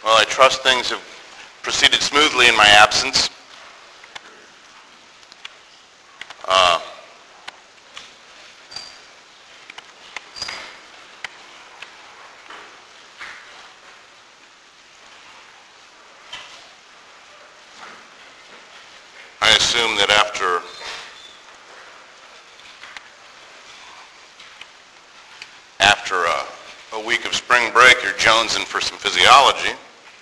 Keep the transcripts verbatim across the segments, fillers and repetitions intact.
Well, I trust things have proceeded smoothly in my absence. Uh, I assume that after after a, a week of spring break, you're jonesing for some physiology.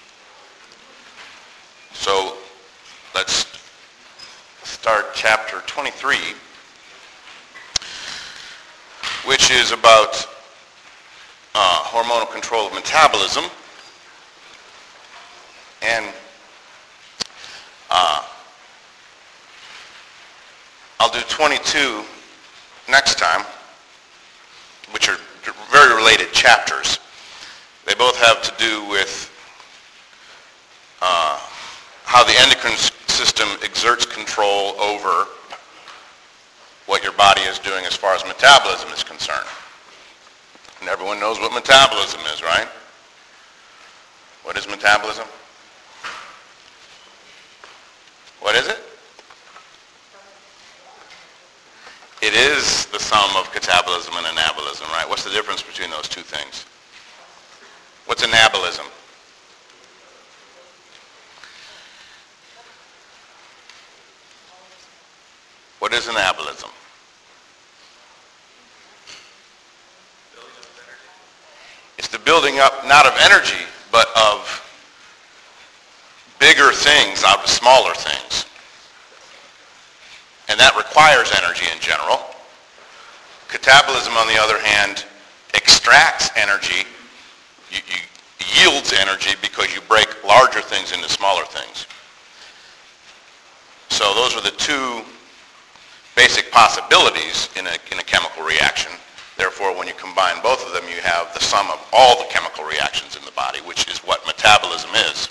So let's start chapter twenty-three, which is about uh, hormonal control of metabolism. And uh, I'll do twenty-two next time, which are very related chapters. They both have to do with uh, how the endocrine system exerts control over what your body is doing as far as metabolism is concerned. And everyone knows what metabolism is, right? What is metabolism? What is it? It is the sum of catabolism and anabolism, right? What's the difference between those two things? What's anabolism? What is anabolism? It's the building up, not of energy, but of bigger things out of smaller things. And that requires energy in general. Catabolism, on the other hand, extracts energy, you, you, yields energy because you break larger things into smaller things. So those are the two basic possibilities in a, in a chemical reaction. Therefore, when you combine both of them, you have the sum of all the chemical reactions in the body, which is what metabolism is.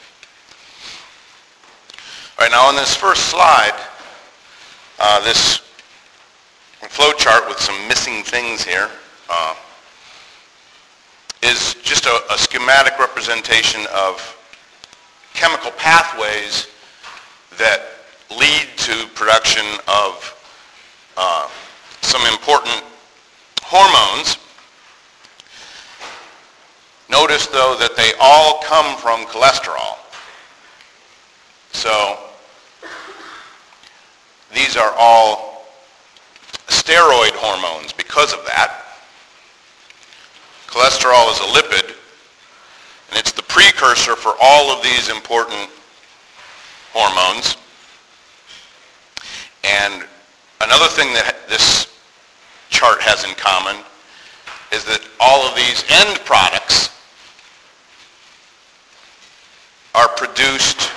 All right, now on this first slide, Uh, this flow chart with some missing things here uh, is just a, a schematic representation of chemical pathways that lead to production of uh, some important hormones. Notice, though, that they all come from cholesterol. So these are all steroid hormones because of that. Cholesterol is a lipid, and it's the precursor for all of these important hormones. And another thing that this chart has in common is that all of these end products are produced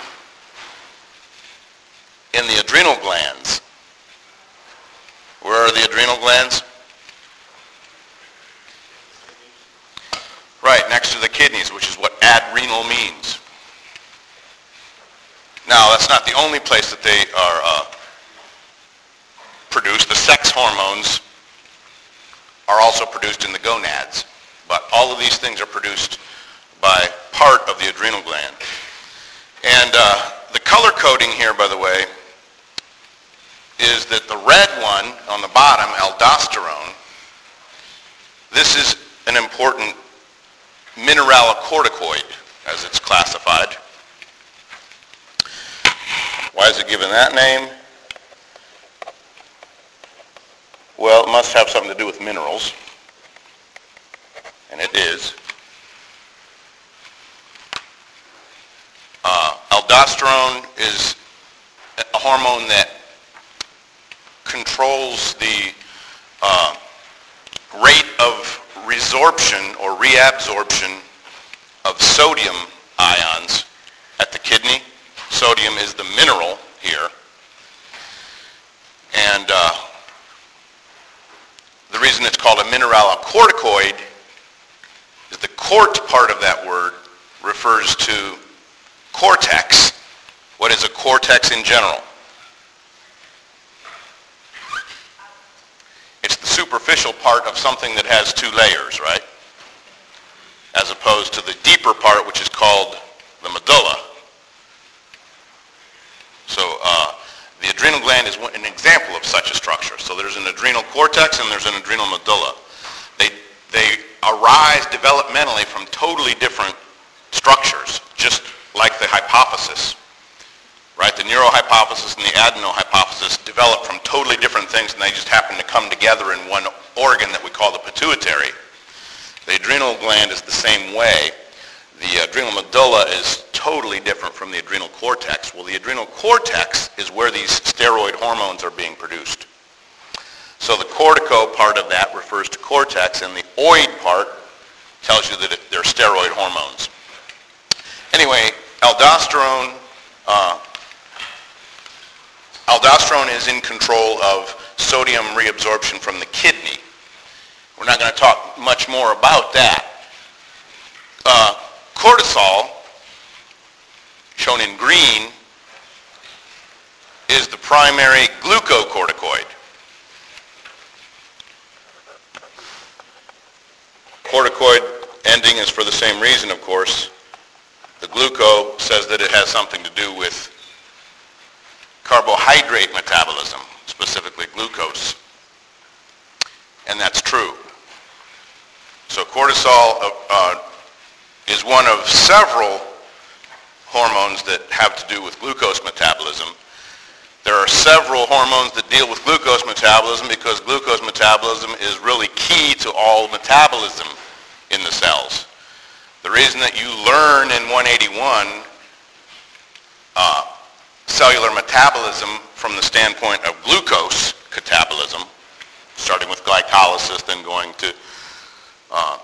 in the adrenal glands. Where are the adrenal glands? Right, next to the kidneys, which is what adrenal means. Now, that's not the only place that they are uh, produced. The sex hormones are also produced in the gonads. But all of these things are produced by part of the adrenal gland. And uh, the color coding here, by the way, is that the red one on the bottom, aldosterone, this is an important mineralocorticoid, as it's classified. Why is it given that name? Well, it must have something to do with minerals, and it is. Uh, aldosterone is a hormone that controls the uh, rate of resorption or reabsorption of sodium ions at the kidney. Sodium is the mineral here. And uh, the reason it's called a mineralocorticoid is the cort part of that word refers to cortex. What is a cortex in general? It's the superficial part of something that has two layers, right? As opposed to the deeper part, which is called the cortex and there's an adrenal medulla. They, they arise developmentally from totally different structures, just like the hypophysis. Right? The neurohypophysis and the adenohypophysis develop from totally different things, and they just happen to come together in one organ that we call the pituitary. The adrenal gland is the same way. The adrenal medulla is totally different from the adrenal cortex. Well, the adrenal cortex is where these steroid hormones are being produced. So the cortico part of that refers to cortex, and the oid part tells you that it, they're steroid hormones. Anyway, aldosterone, uh, aldosterone is in control of sodium reabsorption from the kidney. We're not going to talk much more about that. Uh, cortisol, shown in green, is the primary glucocorticoid. Corticoid ending is for the same reason, of course. The gluco says that it has something to do with carbohydrate metabolism, specifically glucose. And that's true. So cortisol uh, uh, is one of several hormones that have to do with glucose metabolism. There are several hormones that deal with glucose metabolism because glucose metabolism is really key to all metabolism in the cells. The reason that you learn in one eighty-one uh, cellular metabolism from the standpoint of glucose catabolism, starting with glycolysis, then going to uh,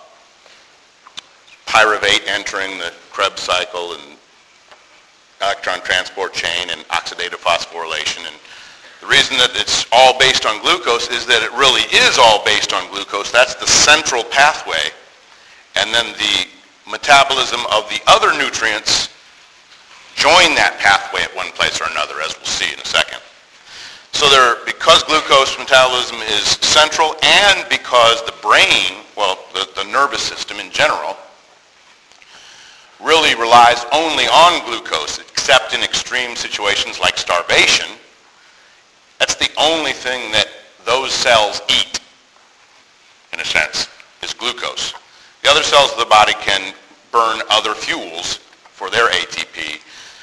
pyruvate entering the Krebs cycle and electron transport chain and oxidative phosphorylation. And the reason that it's all based on glucose is that it really is all based on glucose. That's the central pathway. And then the metabolism of the other nutrients join that pathway at one place or another, as we'll see in a second. So there, because glucose metabolism is central and because the brain, well, the, the nervous system in general, really relies only on glucose, except in extreme situations like starvation. That's the only thing that those cells eat, in a sense, is glucose. The other cells of the body can burn other fuels for their A T P.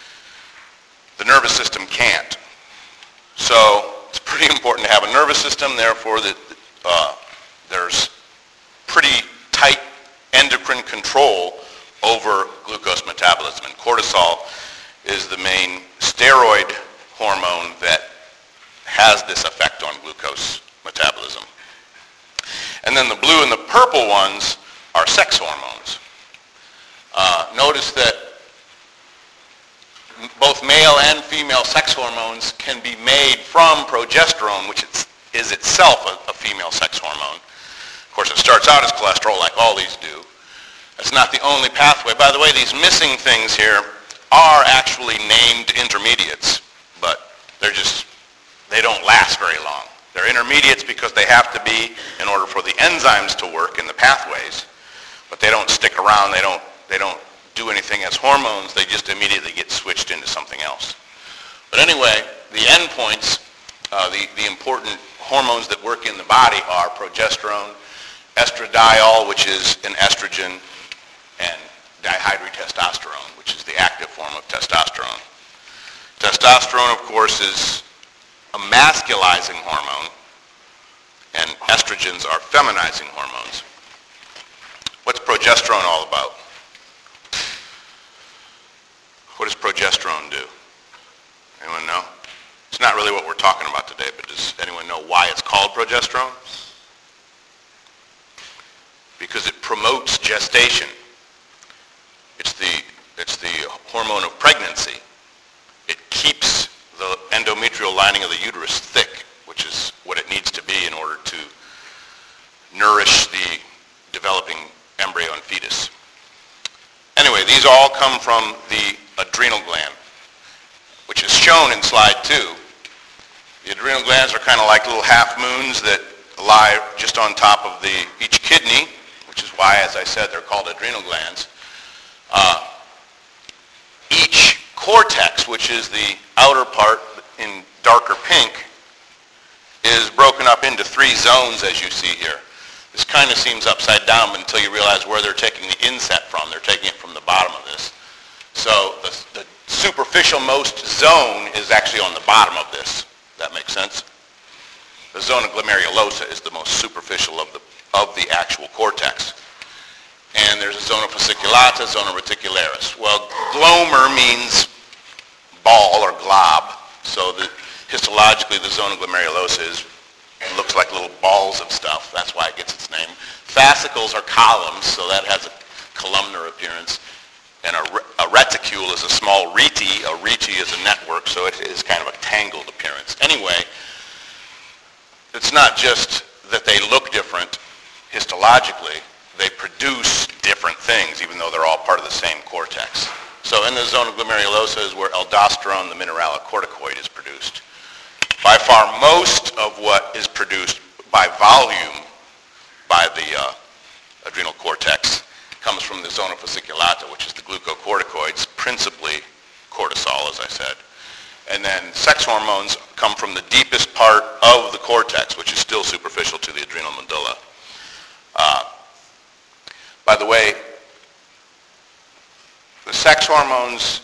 The nervous system can't. So it's pretty important to have a nervous system, therefore that uh, there's pretty tight endocrine control over glucose metabolism. And cortisol is the main steroid hormone that has this effect on glucose metabolism. And then the blue and the purple ones are sex hormones. Uh, notice that both male and female sex hormones can be made from progesterone, which is itself a, a female sex hormone. Of course, it starts out as cholesterol, like all these do. It's not the only pathway. By the way, these missing things here are actually named intermediates, but they're just, they don't last very long. They're intermediates because they have to be in order for the enzymes to work in the pathways, but they don't stick around. They don't, they don't do anything as hormones. They just immediately get switched into something else. But anyway, the endpoints, uh, the, the important hormones that work in the body are progesterone, estradiol, which is an estrogen, and dihydrotestosterone, which is the active form of testosterone. Testosterone, of course, is a masculizing hormone, and estrogens are feminizing hormones. What's progesterone all about? What does progesterone do? Anyone know? It's not really what we're talking about today, but does anyone know why it's called progesterone? Because it promotes gestation. It's the, it's the hormone of pregnancy. It keeps the endometrial lining of the uterus thick, which is what it needs to be in order to nourish the developing embryo and fetus. Anyway, these all come from the adrenal gland, which is shown in slide two. The adrenal glands are kind of like little half moons that lie just on top of the, each kidney, which is why, as I said, they're called adrenal glands. Uh, each cortex, which is the outer part in darker pink, is broken up into three zones as you see here. This kind of seems upside down until you realize where they're taking the inset from. They're taking it from the bottom of this. So the, the superficial most zone is actually on the bottom of this. That makes sense? The zona glomerulosa is the most superficial of the, of the actual cortex. And there's a zona fasciculata, zona reticularis. Well, glomer means ball or glob. So the, histologically, the zona glomerulosa is, looks like little balls of stuff. That's why it gets its name. Fascicles are columns, so that has a columnar appearance. And a, a reticule is a small rete. A rete is a network, so it is kind of a tangled appearance. Anyway, it's not just that they look different histologically. They produce different things, even though they're all part of the same cortex. So in the zona glomerulosa is where aldosterone, the mineralocorticoid, is produced. By far most of what is produced by volume by the uh, adrenal cortex comes from the zona fasciculata, which is the glucocorticoids, principally cortisol, as I said. And then sex hormones come from the deepest part of the cortex, which is still superficial to the adrenal medulla. Uh, by the way, the sex hormones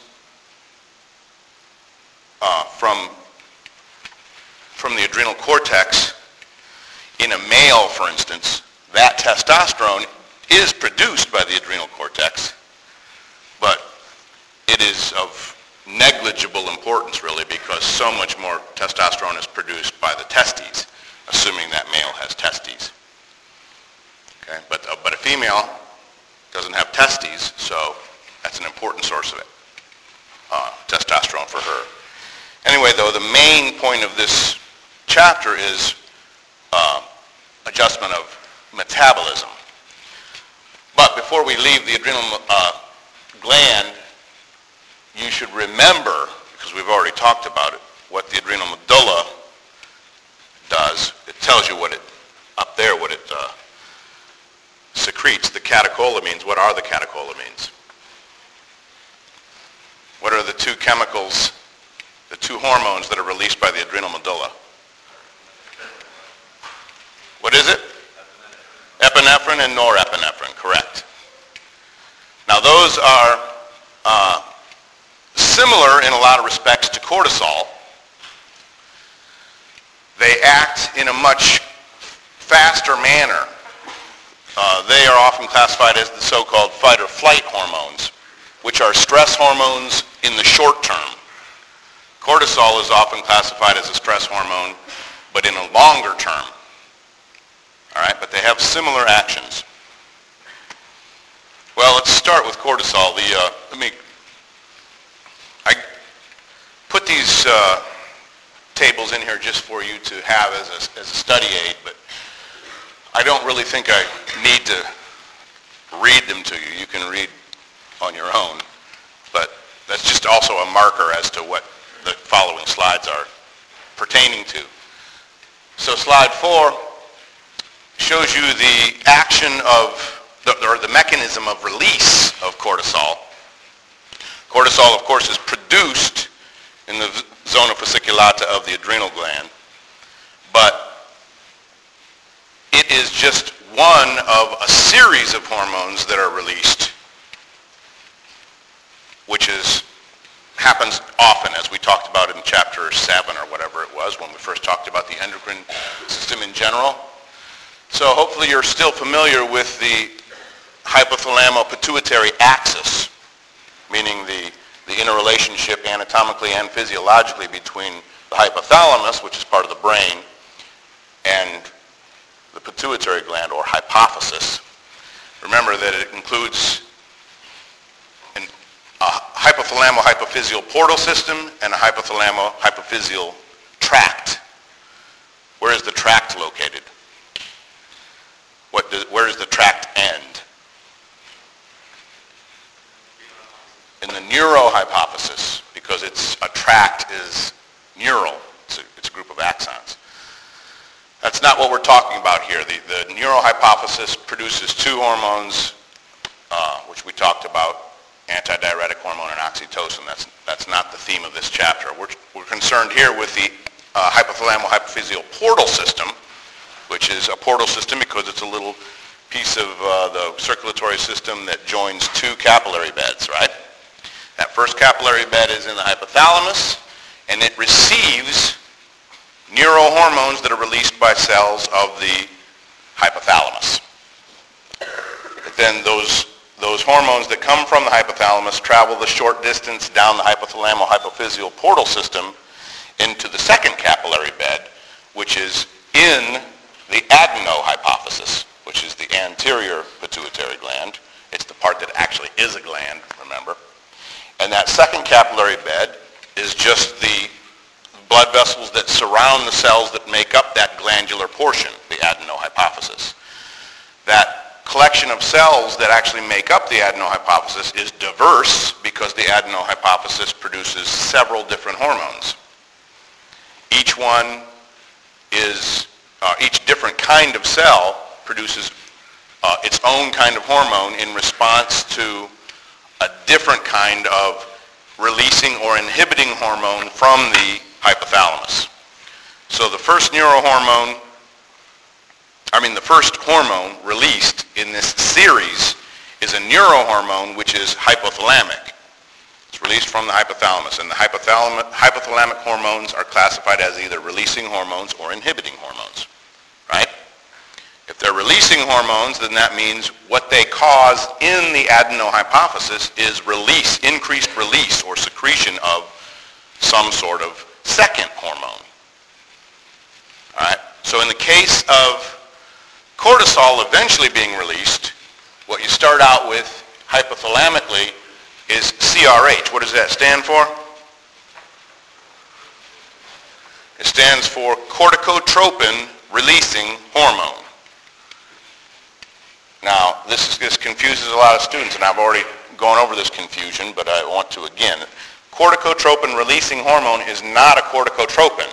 uh, from, from the adrenal cortex, in a male, for instance, that testosterone is produced by the adrenal cortex, but it is of negligible importance, really, because so much more testosterone is produced by the testes, assuming that male has testes. Okay? But, uh, but a female doesn't have testes, so that's an important source of it, uh, testosterone for her. Anyway, though, the main point of this chapter is uh, adjustment of metabolism. But before we leave the adrenal uh, gland, you should remember, because we've already talked about it, what the adrenal medulla does. It tells you what it, up there, what it uh, secretes. The catecholamines, what are the catecholamines? What are the two chemicals, the two hormones that are released by the adrenal medulla? What is it? Epinephrine and norepinephrine, correct. Now those are uh, similar in a lot of respects to cortisol. They act in a much faster manner. Uh, they are often classified as the so-called fight or flight hormones, which are stress hormones in the short term. Cortisol is often classified as a stress hormone, but in a longer term. All right, but they have similar actions. Well, let's start with cortisol. The uh, let me. I put these uh, tables in here just for you to have as a, as a study aid, but I don't really think I need to read them to you. You can read on your own, but that's just also a marker as to what the following slides are pertaining to. So slide four shows you the action of, the, or the mechanism of release of cortisol. Cortisol, of course, is produced in the zona fasciculata of the adrenal gland, but it is just one of a series of hormones that are released, which is happens often, as we talked about in chapter seven or whatever it was when we first talked about the endocrine system in general. So hopefully you're still familiar with the hypothalamo-pituitary axis, meaning the, the interrelationship anatomically and physiologically between the hypothalamus, which is part of the brain, and the pituitary gland, or hypophysis. Remember that it includes an, a hypothalamo-hypophyseal portal system and a hypothalamo-hypophyseal tract. Where is the tract located? What does, where does the tract end? In the neurohypophysis, because it's a tract is neural. It's a, it's a group of axons. That's not what we're talking about here. The, the neurohypophysis produces two hormones, uh, which we talked about, antidiuretic hormone and oxytocin. That's, that's not the theme of this chapter. We're, we're concerned here with the uh, hypothalamo-hypophyseal portal system, which is a portal system because it's a little piece of uh, the circulatory system that joins two capillary beds, right? That first capillary bed is in the hypothalamus, and it receives neurohormones that are released by cells of the hypothalamus. But then those, those hormones that come from the hypothalamus travel the short distance down the hypothalamo-hypophyseal portal system into the second capillary bed, which is in the adenohypophysis, which is the anterior pituitary gland. It's the part that actually is a gland, remember. And that second capillary bed is just the blood vessels that surround the cells that make up that glandular portion, the adenohypophysis. That collection of cells that actually make up the adenohypophysis is diverse because the adenohypophysis produces several different hormones. Each one is, uh, each different kind of cell produces uh, its own kind of hormone in response to a different kind of releasing or inhibiting hormone from the hypothalamus. So the first neurohormone, I mean the first hormone released in this series is a neurohormone which is hypothalamic. It's released from the hypothalamus, and the hypothalamic, hypothalamic hormones are classified as either releasing hormones or inhibiting hormones, right? If they're releasing hormones, then that means what they cause in the adenohypophysis is release, increased release or secretion of some sort of second hormone. All right? So in the case of cortisol eventually being released, what you start out with hypothalamically is C R H. What does that stand for? It stands for corticotropin releasing hormone. Now, this, is, this confuses a lot of students, and I've already gone over this confusion, but I want to again. Corticotropin releasing hormone is not a corticotropin.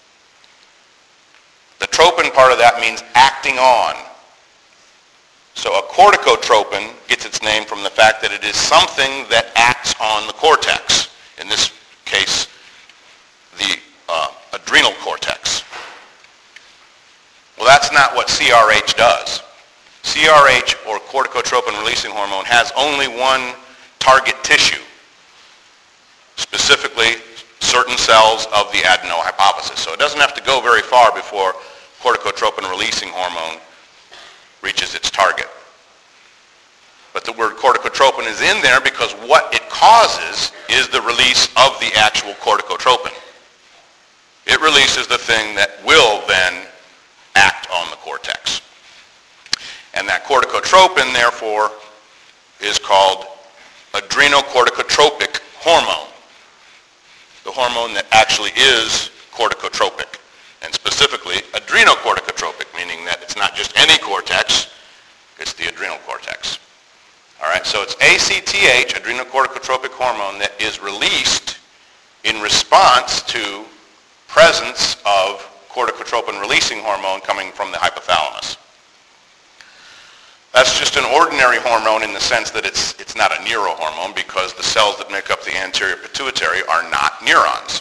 The tropin part of that means acting on. So a corticotropin gets its name from the fact that it is something that acts on the cortex. In this case, the uh, adrenal cortex. Well, that's not what C R H does. C R H, or corticotropin releasing hormone, has only one target tissue, specifically certain cells of the adenohypophysis. So it doesn't have to go very far before corticotropin releasing hormone reaches its target. But the word corticotropin is in there because what it causes is the release of the actual corticotropin. It releases the thing that will then act on the cortex. And that corticotropin, therefore, is called adrenocorticotropic hormone, the hormone that actually is corticotropic, and specifically adrenocorticotropic, meaning that it's not just any cortex, it's the adrenal cortex. All right, so it's A C T H, adrenocorticotropic hormone, that is released in response to presence of corticotropin releasing hormone coming from the hypothalamus. That's just an ordinary hormone in the sense that it's, it's not a neurohormone because the cells that make up the anterior pituitary are not neurons.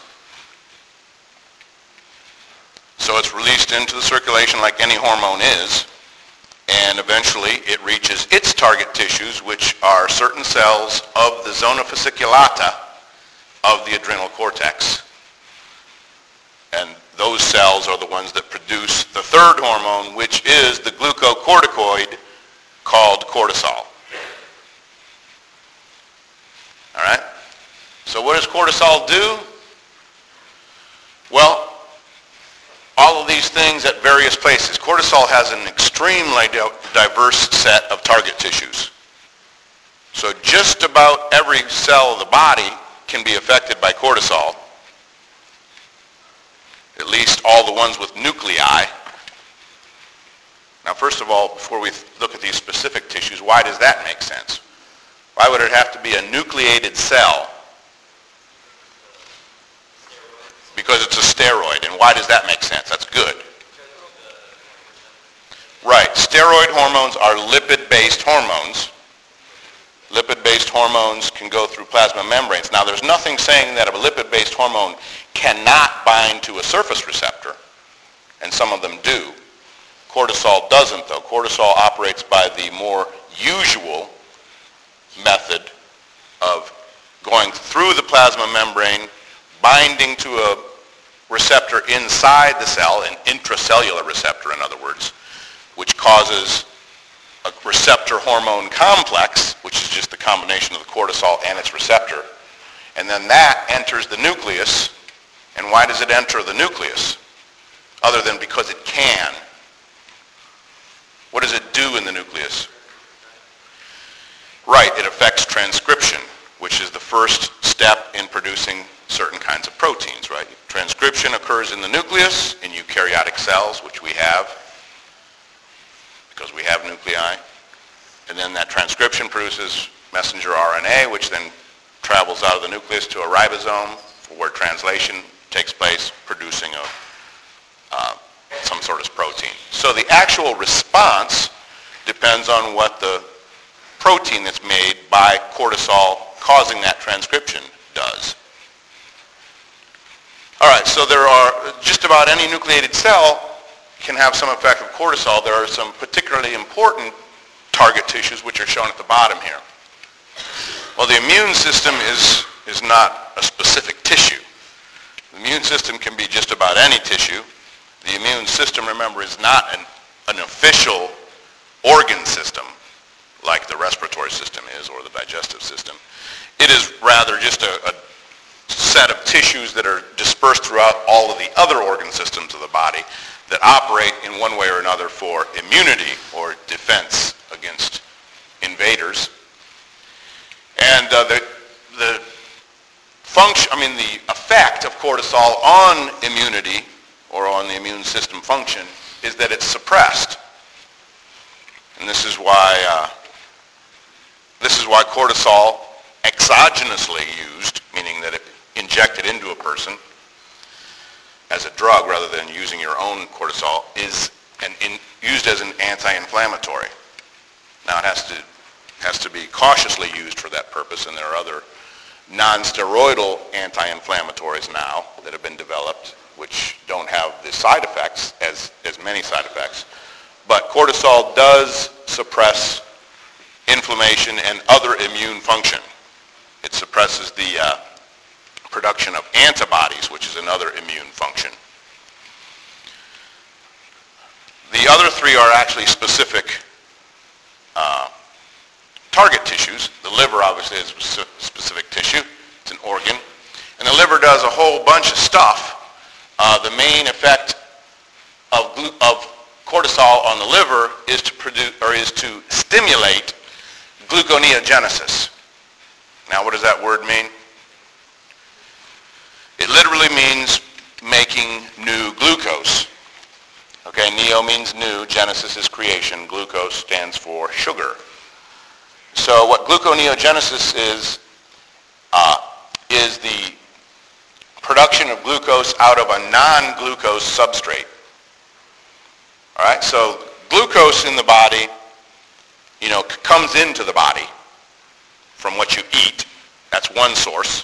So it's released into the circulation like any hormone is, and eventually it reaches its target tissues, which are certain cells of the zona fasciculata of the adrenal cortex. And those cells are the ones that produce the third hormone, which is the glucocorticoid called cortisol. All right? So what does cortisol do? Well, all of these things at various places. Cortisol has an extremely diverse set of target tissues. So just about every cell of the body can be affected by cortisol, at least all the ones with nuclei. Now, first of all, before we look at these specific tissues, why does that make sense? Why would it have to be a nucleated cell? Because it's a steroid. And why does that make sense? That's good. Right. Steroid hormones are lipid-based hormones. Lipid-based hormones can go through plasma membranes. Now, there's nothing saying that a lipid-based hormone cannot bind to a surface receptor, and some of them do. Cortisol doesn't, though. Cortisol operates by the more usual method of going through the plasma membrane, binding to a receptor inside the cell, an intracellular receptor, in other words, which causes a receptor hormone complex, which is just the combination of the cortisol and its receptor. And then that enters the nucleus. And why does it enter the nucleus? Other than because it can. What does it do in the nucleus? Right, it affects transcription, which is the first step in producing certain kinds of proteins, right? Transcription occurs in the nucleus, in eukaryotic cells, which we have, because we have nuclei. And then that transcription produces messenger R N A, which then travels out of the nucleus to a ribosome, where translation takes place, producing a, uh, some sort of protein. So the actual response depends on what the protein that's made by cortisol causing that transcription does. All right, so there are, just about any nucleated cell can have some effect of cortisol. There are some particularly important target tissues which are shown at the bottom here. Well, the immune system is, is not a specific tissue. The immune system can be just about any tissue. The immune system, remember, is not an, an official organ system like the respiratory system is or the digestive system. It is rather just a, a set of tissues that are dispersed throughout all of the other organ systems of the body that operate in one way or another for immunity or defense against invaders. And uh, the, the function, I mean the effect of cortisol on immunity or on the immune system function is that it's suppressed. And this is why uh, this is why cortisol exogenously used, meaning that it injected into a person as a drug rather than using your own cortisol, is an in, used as an anti-inflammatory. Now it has to has to be cautiously used for that purpose, and there are other non-steroidal anti-inflammatories now that have been developed which don't have the side effects, as, as many side effects. But cortisol does suppress inflammation and other immune function. It suppresses the uh, production of antibodies, which is another immune function. The other three are actually specific uh, target tissues. The liver obviously is a specific tissue. It's an organ. And the liver does a whole bunch of stuff. Uh, the main effect of, glu- of cortisol on the liver is to produce or is to stimulate gluconeogenesis. Now, what does that word mean? It literally means making new glucose. Okay, neo means new, genesis is creation, glucose stands for sugar. So what gluconeogenesis is, uh, is the production of glucose out of a non-glucose substrate. All right, so glucose in the body, you know, c- comes into the body from what you eat. That's one source.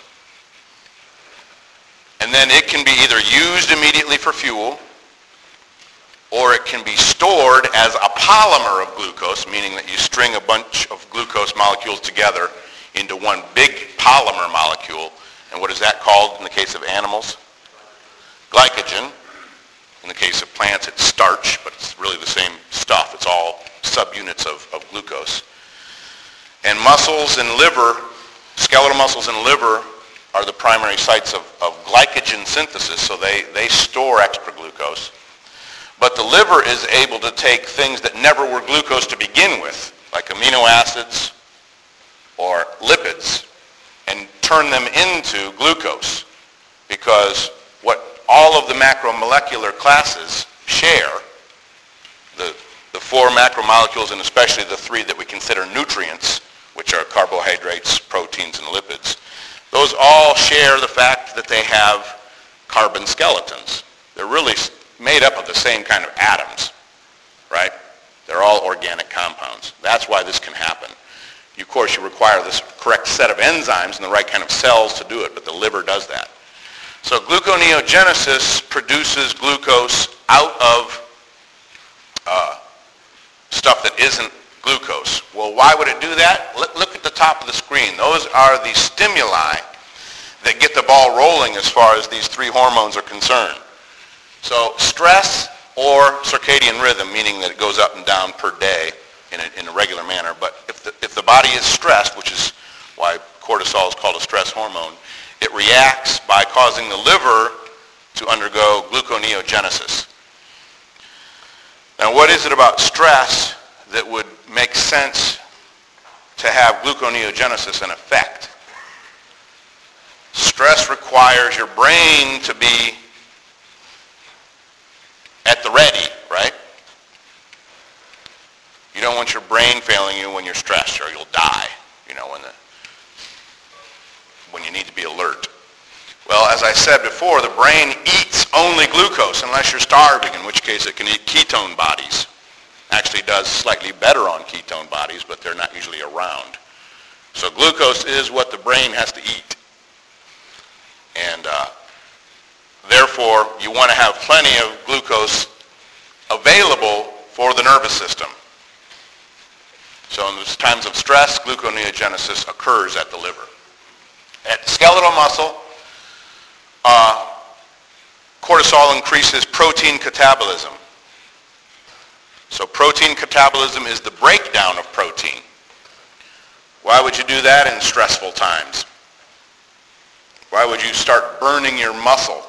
And then it can be either used immediately for fuel, or it can be stored as a polymer of glucose, meaning that you string a bunch of glucose molecules together into one big polymer molecule. And what is that called in the case of animals? Glycogen. In the case of plants, it's starch, but it's really the same stuff. It's all subunits of, of glucose. And muscles and liver, skeletal muscles and liver are the primary sites of, of glycogen synthesis, so they, they store extra glucose. But the liver is able to take things that never were glucose to begin with, like amino acids or lipids, and turn them into glucose, because what all of the macromolecular classes share, the, the four macromolecules and especially the three that we consider nutrients, which are carbohydrates, proteins, and lipids, those all share the fact that they have carbon skeletons. They're really made up of the same kind of atoms, right? They're all organic compounds. That's why this can happen. You, of course, you require this correct set of enzymes and the right kind of cells to do it, but the liver does that. So gluconeogenesis produces glucose out of uh, stuff that isn't glucose. Well, why would it do that? Look, look at the top of the screen. Those are the stimuli that get the ball rolling as far as these three hormones are concerned. So stress or circadian rhythm, meaning that it goes up and down per day in a, in a regular manner. But if the, if the body is stressed, which is why cortisol is called a stress hormone, it reacts by causing the liver to undergo gluconeogenesis. Now, what is it about stress that would make sense to have gluconeogenesis in effect? Stress requires your brain to be at the ready, right? You don't want your brain failing you when you're stressed, or you'll die, you know, when the when you need to be alert. Well, as I said before, the brain eats only glucose unless you're starving, in which case it can eat ketone bodies. Actually does slightly better on ketone bodies, but they're not usually around. So glucose is what the brain has to eat. And uh, therefore, you want to have plenty of glucose available for the nervous system. So in those times of stress, gluconeogenesis occurs at the liver. At skeletal muscle, uh, cortisol increases protein catabolism. So protein catabolism is the breakdown of protein. Why would you do that in stressful times? Why would you start burning your muscle?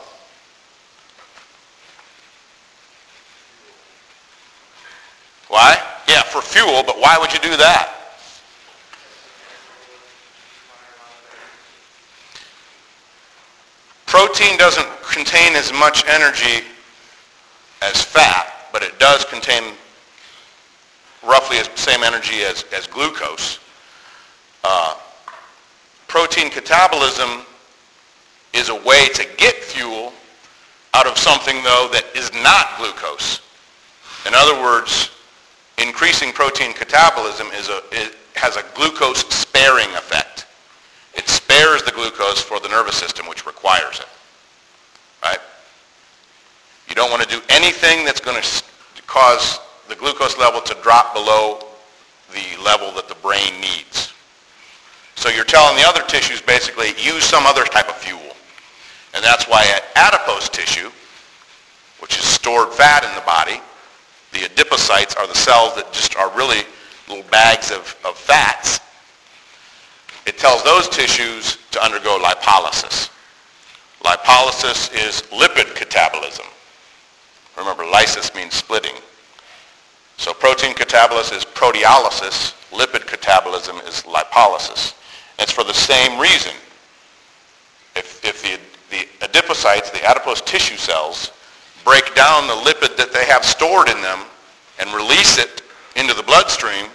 Why? Yeah, for fuel, but why would you do that? Protein doesn't contain as much energy as fat, but it does contain roughly the same energy as, as glucose. Uh, protein catabolism is a way to get fuel out of something, though, that is not glucose. In other words, increasing protein catabolism is a, it has a glucose sparing effect. It spares the glucose for the nervous system, which requires it. Right? You don't want to do anything that's going to cause the glucose level to drop below the level that the brain needs. So you're telling the other tissues basically use some other type of fuel. And that's why adipose tissue, which is stored fat in the body, the adipocytes are the cells that just are really little bags of, of fats. It tells those tissues to undergo lipolysis. Lipolysis is lipid catabolism. Remember, lysis means splitting. So protein catabolism is proteolysis. Lipid catabolism is lipolysis. It's for the same reason. If, if the, the adipocytes, the adipose tissue cells, break down the lipid that they have stored in them and release it into the bloodstream,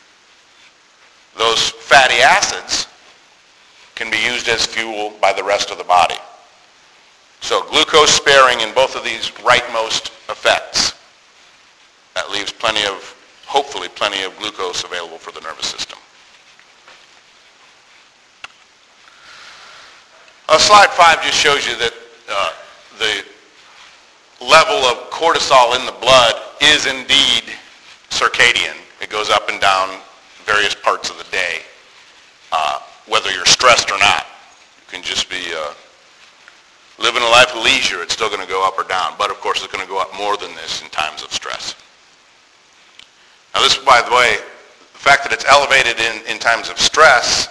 those fatty acids can be used as fuel by the rest of the body. So glucose sparing in both of these rightmost effects. That leaves plenty of, hopefully plenty of glucose available for the nervous system. Uh, slide five just shows you that uh, the level of cortisol in the blood is indeed circadian. It goes up and down various parts of the day, uh, whether you're stressed or not. You can just be uh, living a life of leisure. It's still going to go up or down, but of course it's going to go up more than this in times of stress. Now this, by the way, the fact that it's elevated in, in times of stress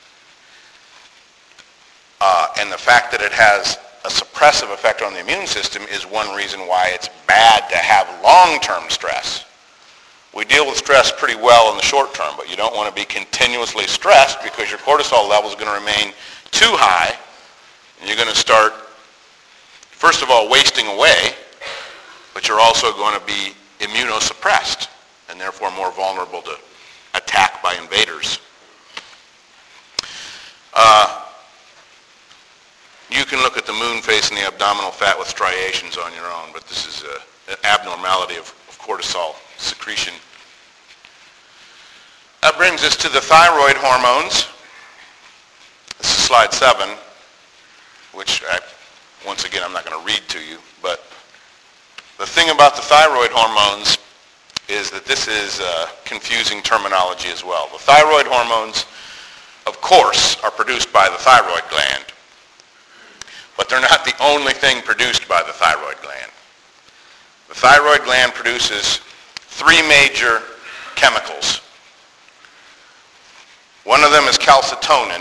uh, and the fact that it has a suppressive effect on the immune system is one reason why it's bad to have long-term stress. We deal with stress pretty well in the short term, but you don't want to be continuously stressed because your cortisol level is going to remain too high, and you're going to start, first of all, wasting away, but you're also going to be immunosuppressed and therefore more vulnerable to attack by invaders. Uh, you can look at the moon face and the abdominal fat with striations on your own, but this is a, an abnormality of, of cortisol secretion. That brings us to the thyroid hormones. This is slide seven, which I, once again I'm not going to read to you, but the thing about the thyroid hormones is that this is uh, confusing terminology as well. The thyroid hormones, of course, are produced by the thyroid gland, but they're not the only thing produced by the thyroid gland. The thyroid gland produces three major chemicals. One of them is calcitonin,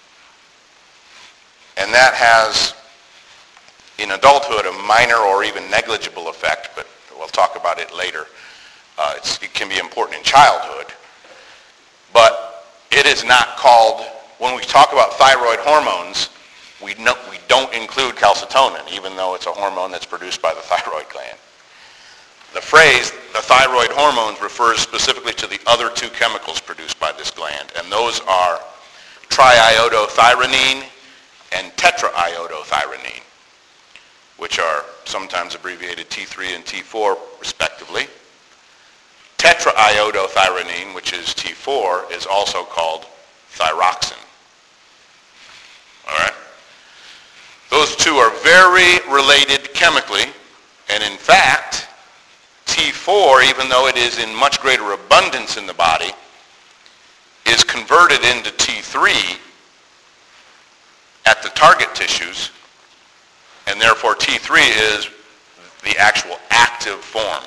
and that has, in adulthood, a minor or even negligible effect, but we'll talk about it later. Uh, it's, it can be important in childhood, but it is not called, when we talk about thyroid hormones, we, no, we don't include calcitonin, even though it's a hormone that's produced by the thyroid gland. The phrase, the thyroid hormones, refers specifically to the other two chemicals produced by this gland, and those are triiodothyronine and tetraiodothyronine, which are sometimes abbreviated T three and T four, respectively. Tetraiodothyronine, which is T four, is also called thyroxine. All right? Those two are very related chemically, and in fact, T four, even though it is in much greater abundance in the body, is converted into T three at the target tissues, and therefore T three is the actual active form.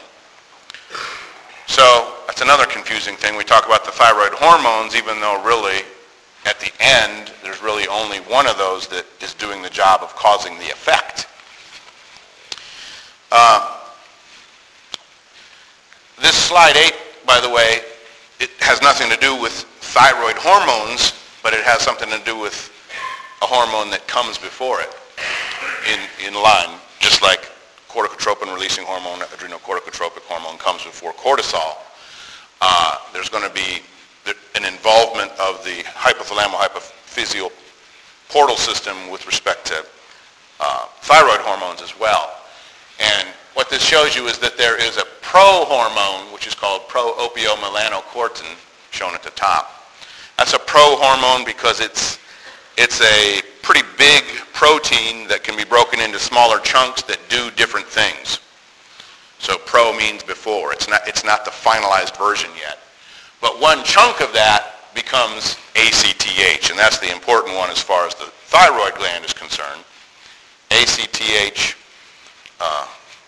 So that's another confusing thing. We talk about the thyroid hormones, even though really at the end there's really only one of those that is doing the job of causing the effect. Uh, this slide eight, by the way, it has nothing to do with thyroid hormones, but it has something to do with a hormone that comes before it in, in line, just like corticotropin-releasing hormone, adrenocorticotropic hormone, comes before cortisol. Uh, there's going to be an involvement of the hypothalamo-hypophyseal portal system with respect to uh, thyroid hormones as well. And what this shows you is that there is a pro-hormone, which is called pro-opiomelanocortin, shown at the top. That's a pro-hormone because it's It's a pretty big protein that can be broken into smaller chunks that do different things. So pro means before. It's not, it's not the finalized version yet. But one chunk of that becomes A C T H, and that's the important one as far as the thyroid gland is concerned. A C T H, uh,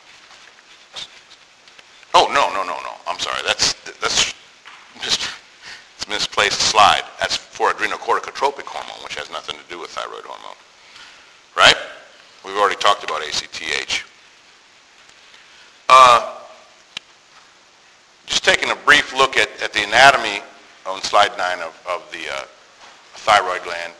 oh, no, no, no, no, I'm sorry. That's, that's just... misplaced slide. That's for adrenocorticotropic hormone, which has nothing to do with thyroid hormone. Right? We've already talked about A C T H. Uh, just taking a brief look at, at the anatomy on slide nine of, of the uh, thyroid gland.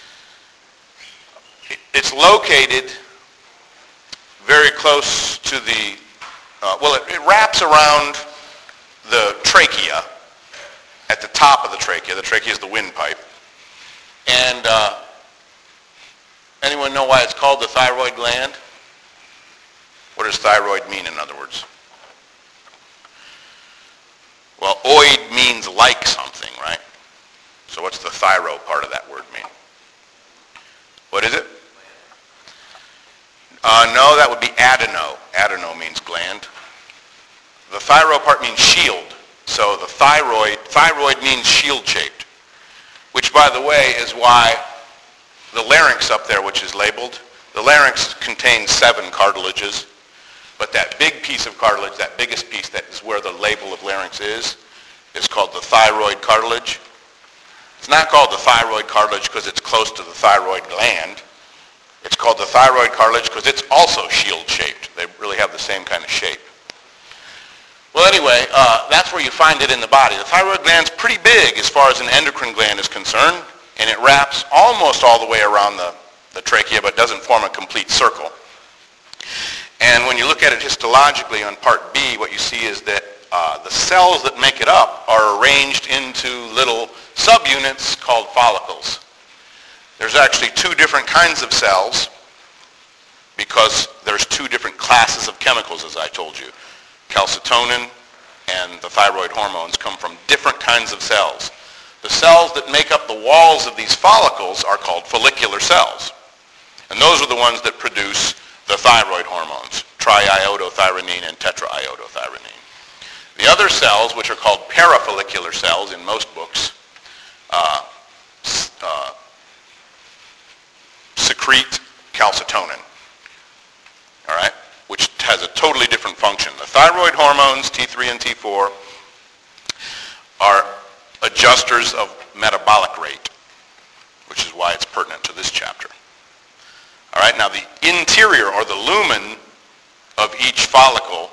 It, it's located very close to the, uh, well, it, it wraps around the trachea, at the top of the trachea. The trachea is the windpipe. And uh, anyone know why it's called the thyroid gland? What does thyroid mean, in other words? Well, oid means like something, right? So what's the thyro part of that word mean? What is it? Uh, no, that would be adeno. Adeno means gland. The thyro part means shield. So the thyroid, thyroid means shield-shaped, which, by the way, is why the larynx up there, which is labeled, the larynx contains seven cartilages, but that big piece of cartilage, that biggest piece that is where the label of larynx is, is called the thyroid cartilage. It's not called the thyroid cartilage because it's close to the thyroid gland. It's called the thyroid cartilage because it's also shield-shaped. They really have the same kind of shape. Well, anyway, uh, that's where you find it in the body. The thyroid gland's pretty big as far as an endocrine gland is concerned, and it wraps almost all the way around the, the trachea, but doesn't form a complete circle. And when you look at it histologically on part B, what you see is that uh, the cells that make it up are arranged into little subunits called follicles. There's actually two different kinds of cells because there's two different classes of chemicals, as I told you. Calcitonin and the thyroid hormones come from different kinds of cells. The cells that make up the walls of these follicles are called follicular cells. And those are the ones that produce the thyroid hormones, triiodothyronine and tetraiodothyronine. The other cells, which are called parafollicular cells in most books, uh, uh, secrete calcitonin, all right, which has a totally different function. The thyroid hormones, T three and T four, are adjusters of metabolic rate, which is why it's pertinent to this chapter. All right, now the interior or the lumen of each follicle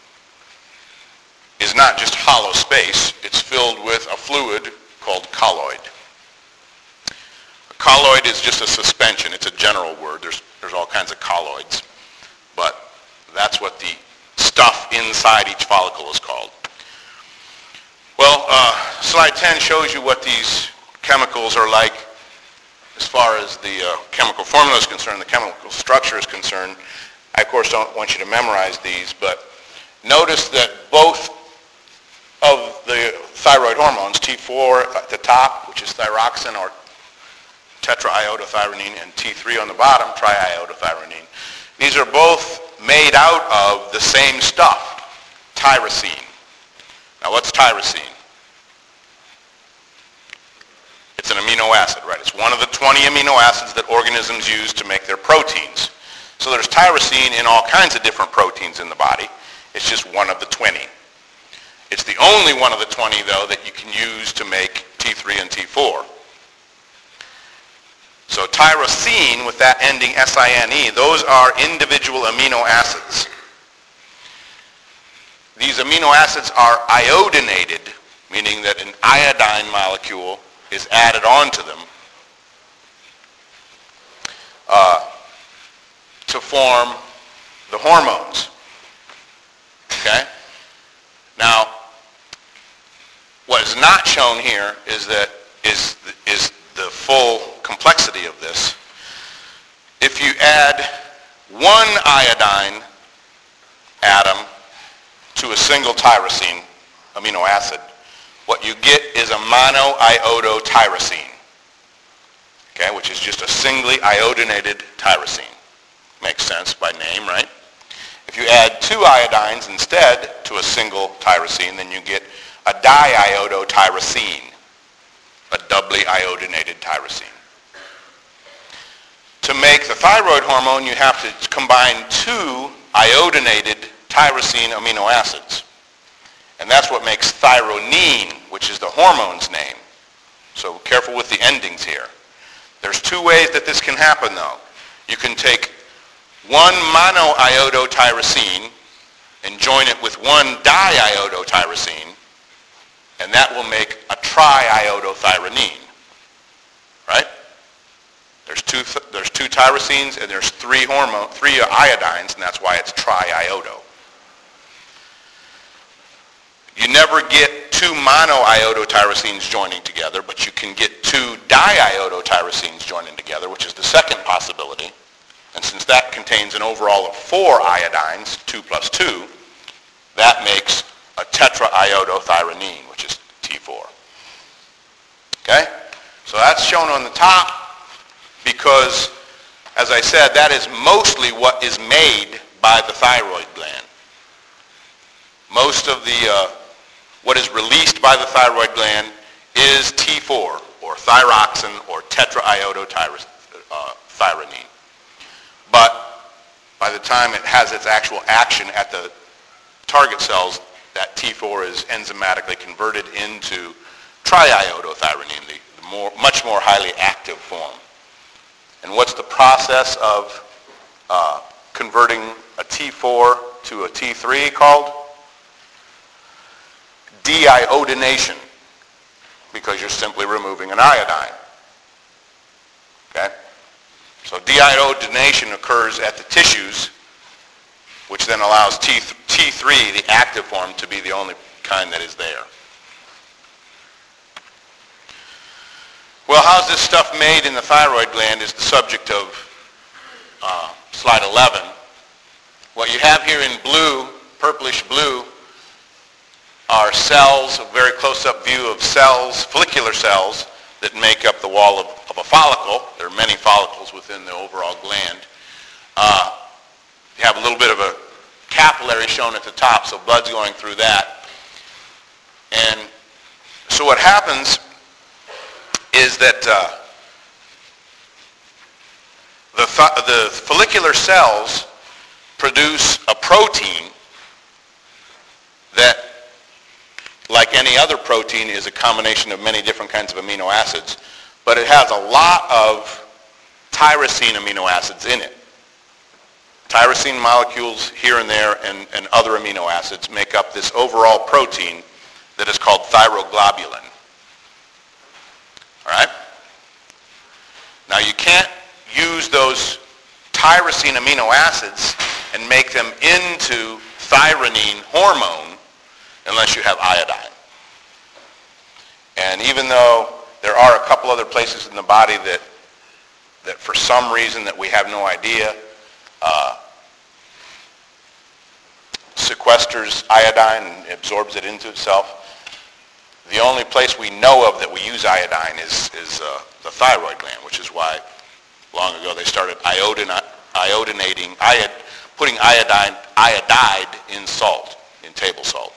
is not just hollow space, it's filled with a fluid called colloid. A colloid is just a suspension. It's a general word. There's, there's all kinds of colloids. But that's what the stuff inside each follicle is called. Well, uh, slide ten shows you what these chemicals are like as far as the uh, chemical formula is concerned, the chemical structure is concerned. I, of course, don't want you to memorize these, but notice that both of the thyroid hormones, T four at the top, which is thyroxine or tetraiodothyronine, and T three on the bottom, triiodothyronine, these are both made out of the same stuff, tyrosine. Now, what's tyrosine? It's an amino acid, right? It's one of the twenty amino acids that organisms use to make their proteins. So there's tyrosine in all kinds of different proteins in the body. It's just one of the twenty. It's the only one of the twenty, though, that you can use to make T three and T four. So tyrosine, with that ending S I N E, those are individual amino acids. These amino acids are iodinated, meaning that an iodine molecule is added onto them uh, to form the hormones. Okay? Now, what is not shown here is that is is the full complexity of this. If you add one iodine atom to a single tyrosine amino acid, what you get is a monoiodotyrosine, okay, which is just a singly iodinated tyrosine. Makes sense by name, right? If you add two iodines instead to a single tyrosine, then you get a diiodotyrosine, a doubly iodinated tyrosine. To make the thyroid hormone, you have to combine two iodinated tyrosine amino acids. And that's what makes thyronine, which is the hormone's name. So careful with the endings here. There's two ways that this can happen, though. You can take one monoiodotyrosine and join it with one diiodotyrosine, and that will make a triiodothyronine, right? There's two, th- there's two tyrosines and there's three hormone, three iodines, and that's why it's triiodo. You never get two monoiodotyrosines joining together, but you can get two diiodotyrosines joining together, which is the second possibility. And since that contains an overall of four iodines, two plus two, that makes a tetraiodothyronine, which is T four. Okay? So that's shown on the top because, as I said, that is mostly what is made by the thyroid gland. Most of the, uh, what is released by the thyroid gland is T four, or thyroxine, or tetraiodothyronine. But by the time it has its actual action at the target cells, that T four is enzymatically converted into triiodothyronine, the, the more, much more highly active form. And what's the process of uh, converting a T four to a T three called? Deiodination, because you're simply removing an iodine. Okay? So deiodination occurs at the tissues, which then allows T three, the active form, to be the only kind that is there. Well, how's this stuff made in the thyroid gland is the subject of uh, slide eleven. What you have here in blue, purplish blue, are cells, a very close-up view of cells, follicular cells, that make up the wall of, of a follicle. There are many follicles within the overall gland. Uh, you have a little bit of a capillary shown at the top, so blood's going through that. And so what happens is that uh, the, th- the follicular cells produce a protein that, like any other protein, is a combination of many different kinds of amino acids, but it has a lot of tyrosine amino acids in it. Tyrosine molecules here and there and, and other amino acids make up this overall protein that is called thyroglobulin. All right? Now you can't use those tyrosine amino acids and make them into thyronine hormone unless you have iodine. And even though there are a couple other places in the body that, that for some reason that we have no idea, uh, sequesters iodine and absorbs it into itself, the only place we know of that we use iodine is, is uh, the thyroid gland, which is why long ago they started iodine, iodinating, iod, putting iodine, iodide in salt, in table salt.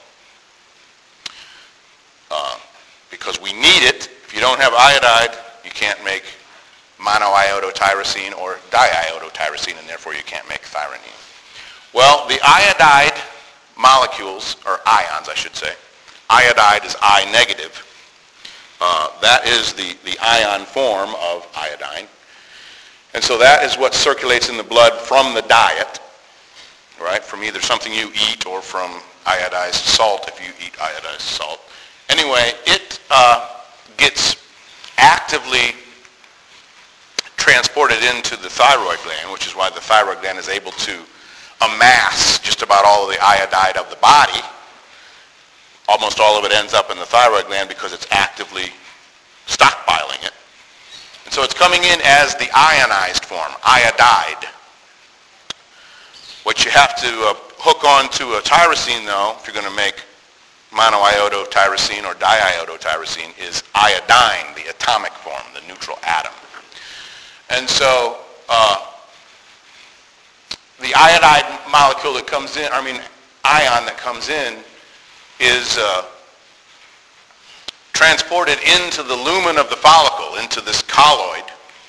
Uh, because we need it. If you don't have iodide, you can't make monoiodotyrosine or diiodotyrosine, and therefore you can't make thyronine. Well, the iodide molecules, or ions I should say, iodide is I negative. Uh, that is the, the ion form of iodine. And so that is what circulates in the blood from the diet, right? From either something you eat or from iodized salt if you eat iodized salt. Anyway, it uh, gets actively transported into the thyroid gland, which is why the thyroid gland is able to amass just about all of the iodide of the body. Almost all of it ends up in the thyroid gland because it's actively stockpiling it. And so it's coming in as the ionized form, iodide. What you have to uh, hook on to a tyrosine, though, if you're going to make monoiodotyrosine or diiodotyrosine, is iodine, the atomic form, the neutral atom. And so uh, the iodide molecule that comes in, I mean ion that comes in, is uh, transported into the lumen of the follicle, into this colloid,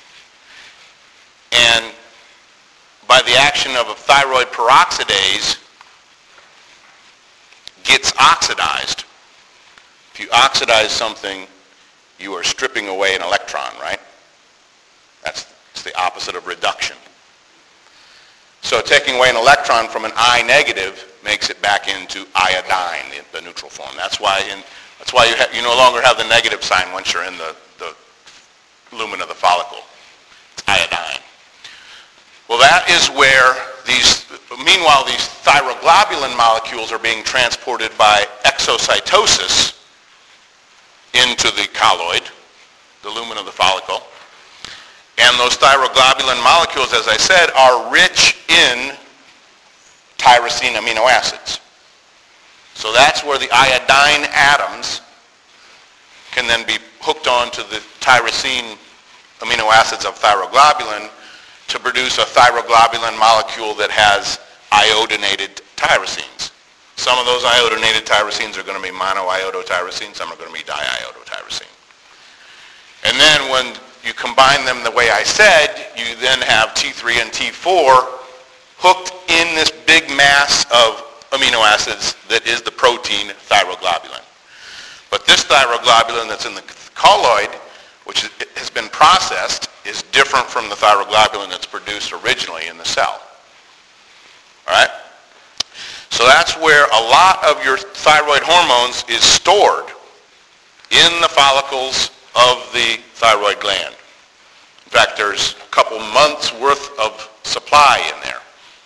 and by the action of a thyroid peroxidase, gets oxidized. If you oxidize something, you are stripping away an electron, right? That's, that's the opposite of reduction. So taking away an electron from an I negative makes it back into iodine, the, the neutral form. That's why in, that's why you, ha- you no longer have the negative sign once you're in the, the lumen of the follicle. It's iodine. Well, that is where these, meanwhile, these thyroglobulin molecules are being transported by exocytosis into the colloid, the lumen of the follicle. And those thyroglobulin molecules, as I said, are rich in tyrosine amino acids. So that's where the iodine atoms can then be hooked onto the tyrosine amino acids of thyroglobulin to produce a thyroglobulin molecule that has iodinated tyrosines. Some of those iodinated tyrosines are going to be monoiodotyrosine, some are going to be diiodotyrosine. And then when you combine them the way I said, you then have T three and T four hooked in this big mass of amino acids that is the protein thyroglobulin. But this thyroglobulin that's in the colloid, which has been processed, is different from the thyroglobulin that's produced originally in the cell. All right? So that's where a lot of your thyroid hormones is stored, in the follicles of the thyroid gland. In fact, there's a couple months worth of supply in there.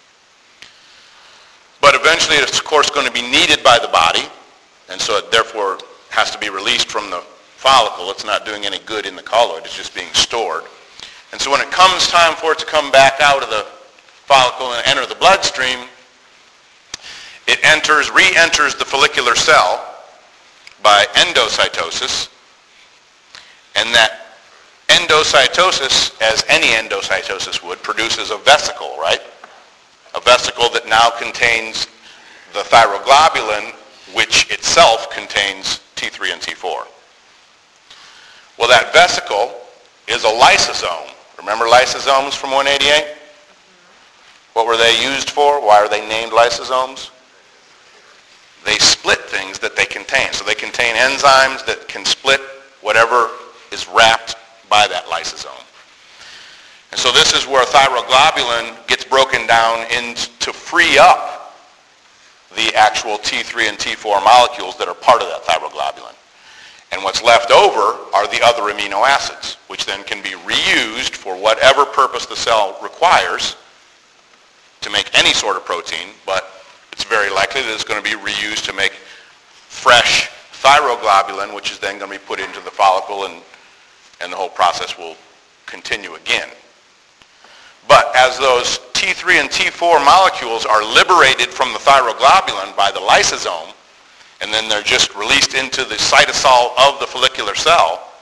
But eventually it's of course going to be needed by the body, and so it therefore has to be released from the follicle. It's not doing any good in the colloid, it's just being stored. And so when it comes time for it to come back out of the follicle and enter the bloodstream, it enters, re-enters the follicular cell by endocytosis, and that endocytosis, as any endocytosis would, produces a vesicle, right? A vesicle that now contains the thyroglobulin, which itself contains T three and T four. Well, that vesicle is a lysosome. Remember lysosomes from one eighty-eight? What were they used for? Why are they named lysosomes? They split things that they contain. So they contain enzymes that can split whatever is wrapped by that lysosome. And so this is where thyroglobulin gets broken down in to free up the actual T three and T four molecules that are part of that thyroglobulin. And what's left over are the other amino acids, which then can be reused for whatever purpose the cell requires to make any sort of protein, but it's very likely that it's going to be reused to make fresh thyroglobulin, which is then going to be put into the follicle, and, and the whole process will continue again. But as those T three and T four molecules are liberated from the thyroglobulin by the lysosome, and then they're just released into the cytosol of the follicular cell,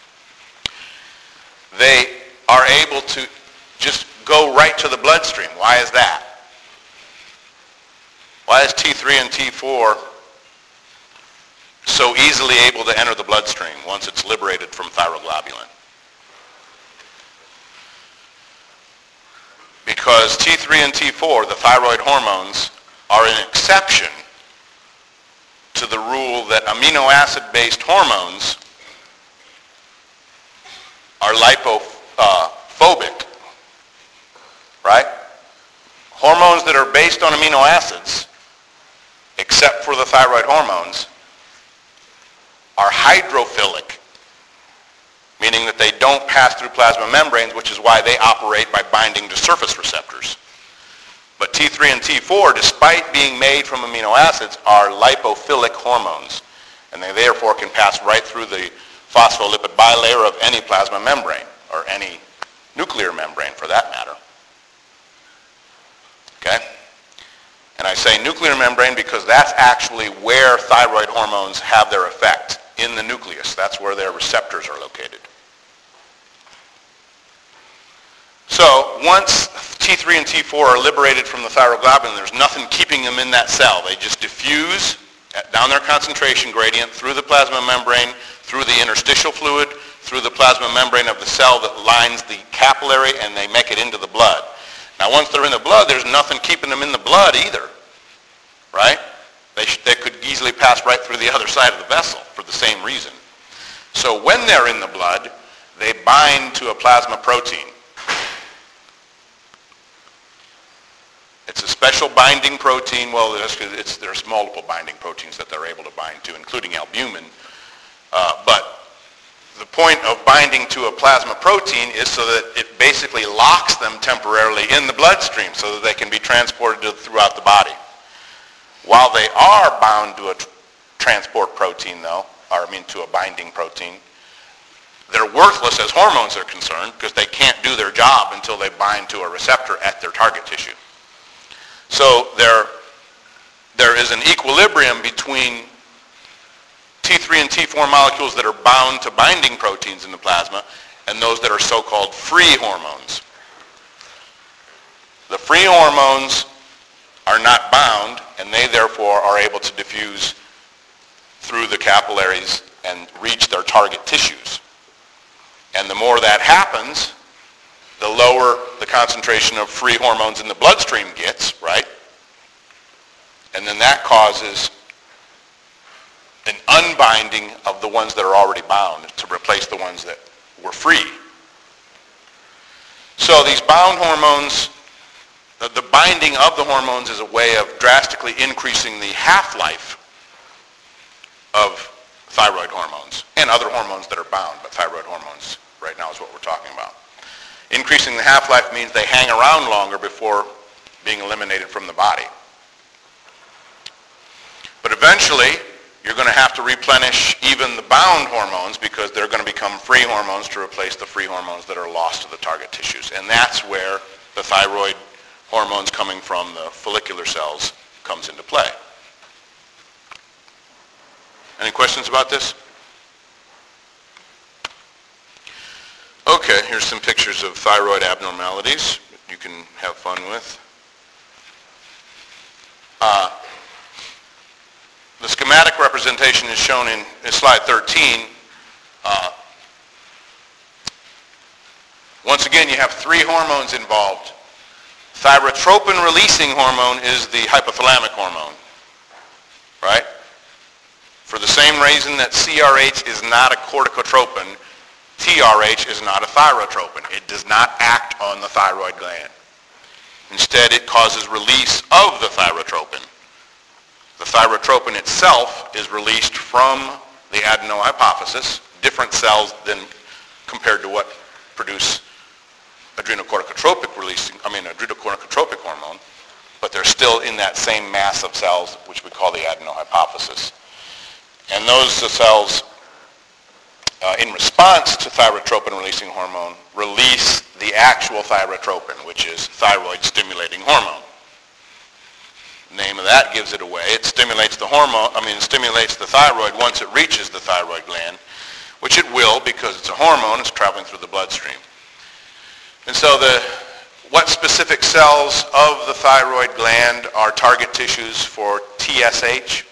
they are able to just go right to the bloodstream. Why is that? Why is T three and T four so easily able to enter the bloodstream once it's liberated from thyroglobulin? Because T three and T four, the thyroid hormones, are an exception to the rule that amino acid-based hormones are lipophobic, right? Hormones that are based on amino acids, except for the thyroid hormones, are hydrophilic, meaning that they don't pass through plasma membranes, which is why they operate by binding to surface receptors. But T three and T four, despite being made from amino acids, are lipophilic hormones, and they therefore can pass right through the phospholipid bilayer of any plasma membrane, or any nuclear membrane for that matter. Okay? And I say nuclear membrane because that's actually where thyroid hormones have their effect, in the nucleus. That's where their receptors are located. So once T three and T four are liberated from the thyroglobulin, there's nothing keeping them in that cell. They just diffuse at, down their concentration gradient through the plasma membrane, through the interstitial fluid, through the plasma membrane of the cell that lines the capillary, and they make it into the blood. Now once they're in the blood, there's nothing keeping them in the blood either, right? They, sh- they could easily pass right through the other side of the vessel for the same reason. So when they're in the blood, they bind to a plasma protein. It's a special binding protein. Well, it's, it's, there's multiple binding proteins that they're able to bind to, including albumin. Uh, but the point of binding to a plasma protein is so that it basically locks them temporarily in the bloodstream so that they can be transported to, throughout the body. While they are bound to a tr- transport protein, though, or I mean to a binding protein, they're worthless as hormones are concerned because they can't do their job until they bind to a receptor at their target tissue. So there, there is an equilibrium between T three and T four molecules that are bound to binding proteins in the plasma and those that are so-called free hormones. The free hormones are not bound, and they therefore are able to diffuse through the capillaries and reach their target tissues. And the more that happens, the lower the concentration of free hormones in the bloodstream gets, right? And then that causes an unbinding of the ones that are already bound to replace the ones that were free. So these bound hormones, the, the binding of the hormones is a way of drastically increasing the half-life of thyroid hormones and other hormones that are bound, but thyroid hormones right now is what we're talking about. Increasing the half-life means they hang around longer before being eliminated from the body. But eventually, you're going to have to replenish even the bound hormones because they're going to become free hormones to replace the free hormones that are lost to the target tissues. And that's where the thyroid hormones coming from the follicular cells comes into play. Any questions about this? Okay, here's some pictures of thyroid abnormalities that you can have fun with. Uh, The schematic representation is shown in, in slide thirteen. Uh, once again, you have three hormones involved. Thyrotropin-releasing hormone is the hypothalamic hormone, right? For the same reason that C R H is not a corticotropin, T R H is not a thyrotropin. It does not act on the thyroid gland. Instead, it causes release of the thyrotropin. The thyrotropin itself is released from the adenohypophysis, different cells than compared to what produce adrenocorticotropic releasing, I mean adrenocorticotropic hormone, but they're still in that same mass of cells which we call the adenohypophysis. And those cells, uh, in response to thyrotropin releasing hormone, release the actual thyrotropin, which is thyroid stimulating hormone. The name of that gives it away. It stimulates the hormone, I mean, it stimulates the thyroid once it reaches the thyroid gland, which it will because it's a hormone, it's traveling through the bloodstream. And so the, what specific cells of the thyroid gland are target tissues for T S H?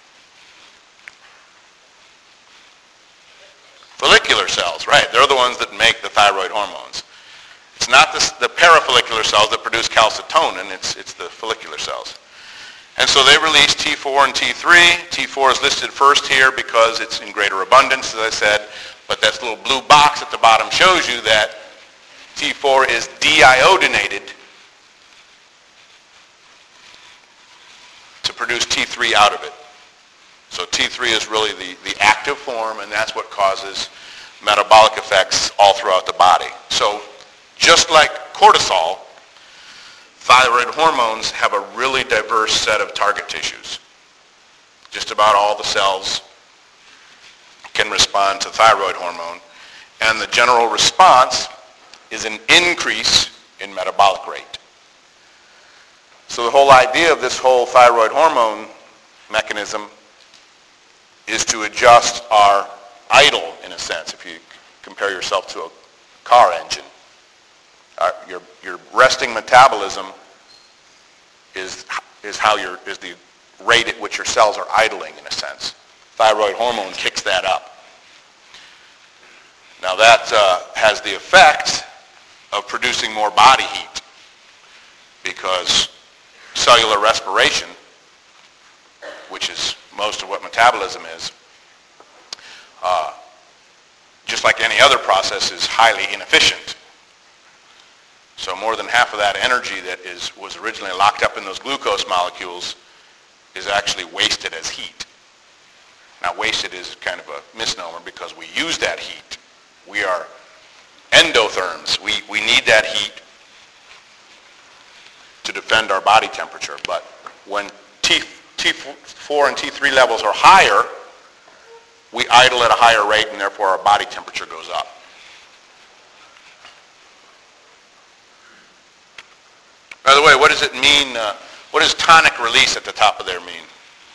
Follicular cells, right. They're the ones that make the thyroid hormones. It's not the, the parafollicular cells that produce calcitonin, it's, it's the follicular cells. And so they release T four and T three. T four is listed first here because it's in greater abundance, as I said, but that little blue box at the bottom shows you that T four is deiodinated to produce T three out of it. So T three is really the, the active form, and that's what causes metabolic effects all throughout the body. So just like cortisol, thyroid hormones have a really diverse set of target tissues. Just about all the cells can respond to thyroid hormone, and the general response is an increase in metabolic rate. So the whole idea of this whole thyroid hormone mechanism is to adjust our idle, in a sense, if you compare yourself to a car engine. Uh, your, your resting metabolism is, is, how your, is the rate at which your cells are idling, in a sense. Thyroid hormone kicks that up. Now that uh, has the effect of producing more body heat because cellular respiration, which is most of what metabolism is, uh, just like any other process, is highly inefficient. So more than half of that energy that is, was originally locked up in those glucose molecules is actually wasted as heat. Now wasted is kind of a misnomer because we use that heat. We are endotherms. We, we need that heat to defend our body temperature. But when T, T four and T three levels are higher, we idle at a higher rate and therefore our body temperature goes up. By the way, what does it mean, uh, what does tonic release at the top of there mean?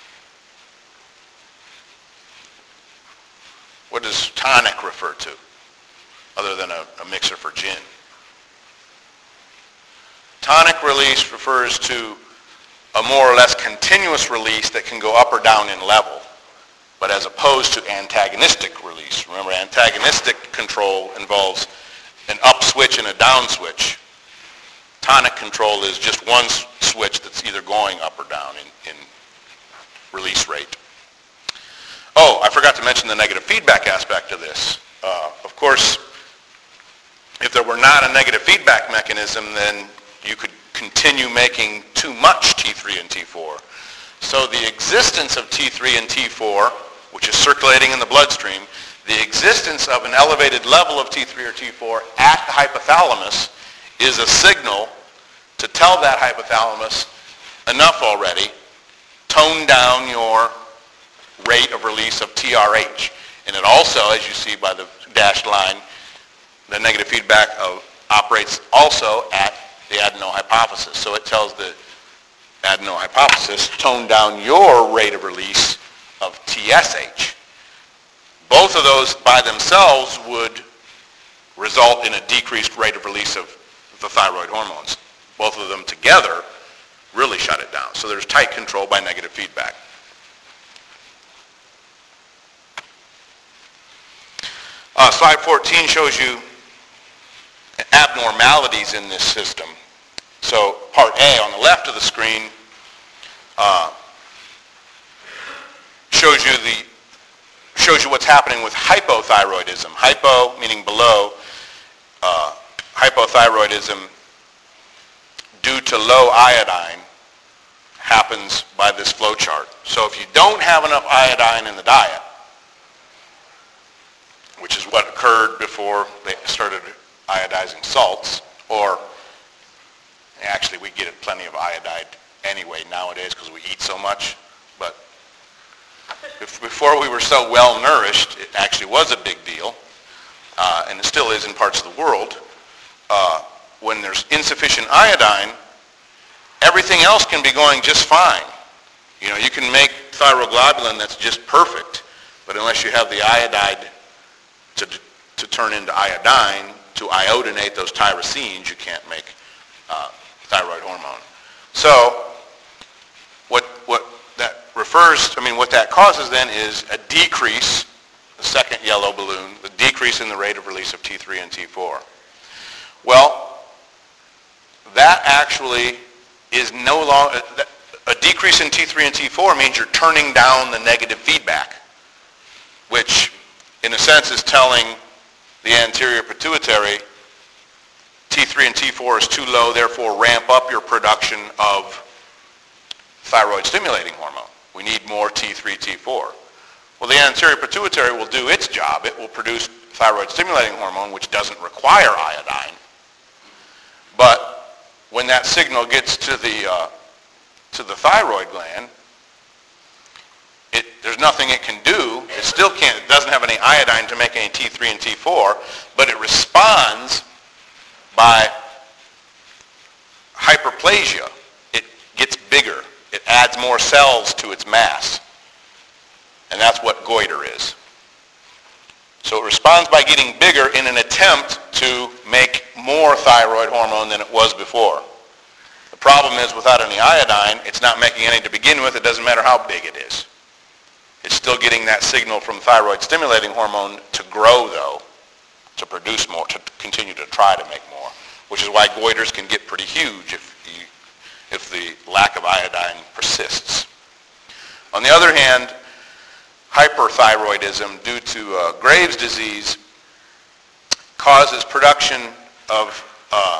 What does tonic refer to, other than a, a mixer for gin? Tonic release refers to a more or less continuous release that can go up or down in level, but as opposed to antagonistic release. Remember, antagonistic control involves an up switch and a down switch. Tonic control is just one switch that's either going up or down in, in release rate. Oh, I forgot to mention the negative feedback aspect of this. Uh, of course, if there were not a negative feedback mechanism, then you could continue making too much T three and T four. So the existence of T three and T four, which is circulating in the bloodstream, the existence of an elevated level of T three or T four at the hypothalamus is a signal to tell that hypothalamus, enough already, tone down your rate of release of T R H. And it also, as you see by the dashed line, the negative feedback of, operates also at the adenohypophysis. So it tells the adenohypophysis, tone down your rate of release of T S H. Both of those by themselves would result in a decreased rate of release of the thyroid hormones. Both of them together really shut it down. So there's tight control by negative feedback. Uh, slide fourteen shows you abnormalities in this system. So part A on the left of the screen uh, shows you the shows you what's happening with hypothyroidism. Hypo meaning below, uh, hypothyroidism due to low iodine happens by this flow chart. So if you don't have enough iodine in the diet, which is what occurred before they started iodizing salts, or actually we get plenty of iodide anyway nowadays because we eat so much, but if, before we were so well nourished, it actually was a big deal, uh, and it still is in parts of the world. Uh, when there's insufficient iodine, everything else can be going just fine. You know, you can make thyroglobulin that's just perfect, but unless you have the iodide to, to turn into iodine, to iodinate those tyrosines, you can't make uh, thyroid hormone. So what, what that refers, I mean, what that causes then is a decrease, the second yellow balloon, the decrease in the rate of release of T three and T four. Well, that actually is no longer, a decrease in T three and T four means you're turning down the negative feedback, which in a sense is telling the anterior pituitary T three and T four is too low, therefore ramp up your production of thyroid stimulating hormone. We need more T three, T four. Well, the anterior pituitary will do its job. It will produce thyroid stimulating hormone, which doesn't require iodine. But when that signal gets to the uh, to the thyroid gland, it, there's nothing it can do. It still can't. It doesn't have any iodine to make any T three and T four, but it responds by hyperplasia. It gets bigger. It adds more cells to its mass, and that's what goiter is. So it responds by getting bigger in an attempt to make more thyroid hormone than it was before. The problem is without any iodine, it's not making any to begin with. It doesn't matter how big it is. It's still getting that signal from thyroid stimulating hormone to grow, though, to produce more, to continue to try to make more, which is why goiters can get pretty huge if, you, if the lack of iodine persists. On the other hand, hyperthyroidism due to uh, Graves' disease causes production of uh,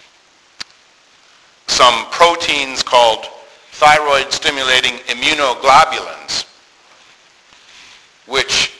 some proteins called thyroid-stimulating immunoglobulins, which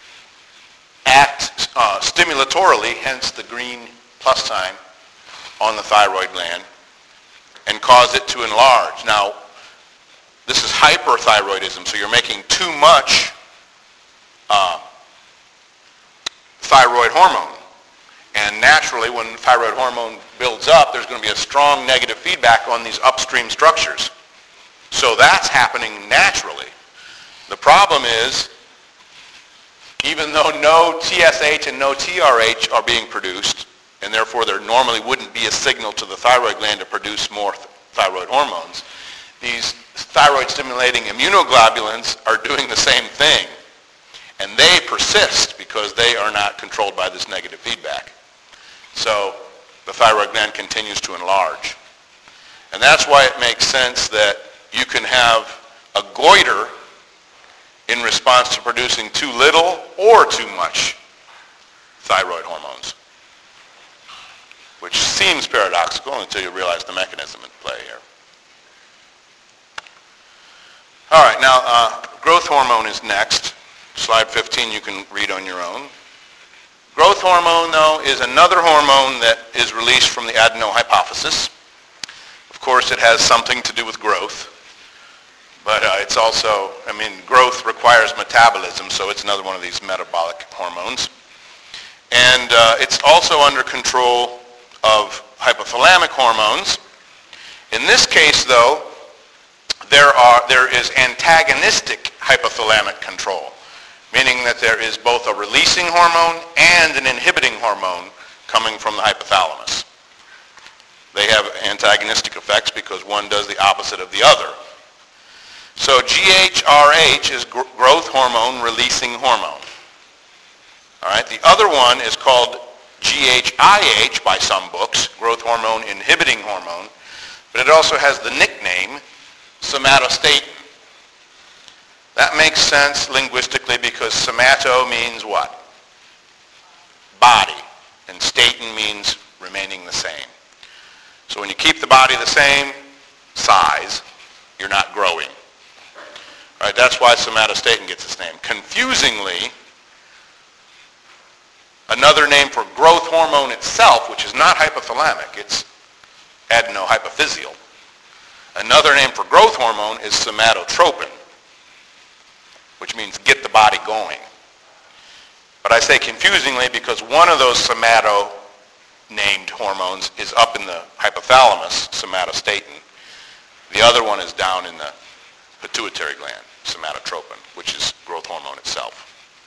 act uh, stimulatorily, hence the green plus sign on the thyroid gland, and cause it to enlarge. Now, this is hyperthyroidism, so you're making too much uh, thyroid hormone. And naturally, when thyroid hormone builds up, there's going to be a strong negative feedback on these upstream structures. So that's happening naturally. The problem is, even though no T S H and no T R H are being produced, and therefore there normally wouldn't be a signal to the thyroid gland to produce more th- thyroid hormones, these thyroid-stimulating immunoglobulins are doing the same thing. And they persist because they are not controlled by this negative feedback. So the thyroid gland continues to enlarge. And that's why it makes sense that you can have a goiter in response to producing too little or too much thyroid hormones, which seems paradoxical until you realize the mechanism at play here. All right, now uh, growth hormone is next. Slide fifteen you can read on your own. Growth hormone, though, is another hormone that is released from the adenohypophysis. Of course, it has something to do with growth, but uh, it's also, I mean, growth requires metabolism, so it's another one of these metabolic hormones. And uh, it's also under control of hypothalamic hormones. In this case, though, there are there is antagonistic hypothalamic control, meaning that there is both a releasing hormone and an inhibiting hormone coming from the hypothalamus. They have antagonistic effects because one does the opposite of the other. So G H R H is gr- growth hormone releasing hormone. All right. The other one is called G H I H by some books, growth hormone inhibiting hormone, but it also has the nickname somatostatin. That makes sense linguistically because somato means what? Body, and statin means remaining the same. So when you keep the body the same size, you're not growing. All right, that's why somatostatin gets its name. Confusingly, another name for growth hormone itself, which is not hypothalamic, it's adenohypophyseal. Another name for growth hormone is somatotropin, which means get the body going. But I say confusingly because one of those somato-named hormones is up in the hypothalamus, somatostatin. The other one is down in the pituitary gland, somatotropin, which is growth hormone itself.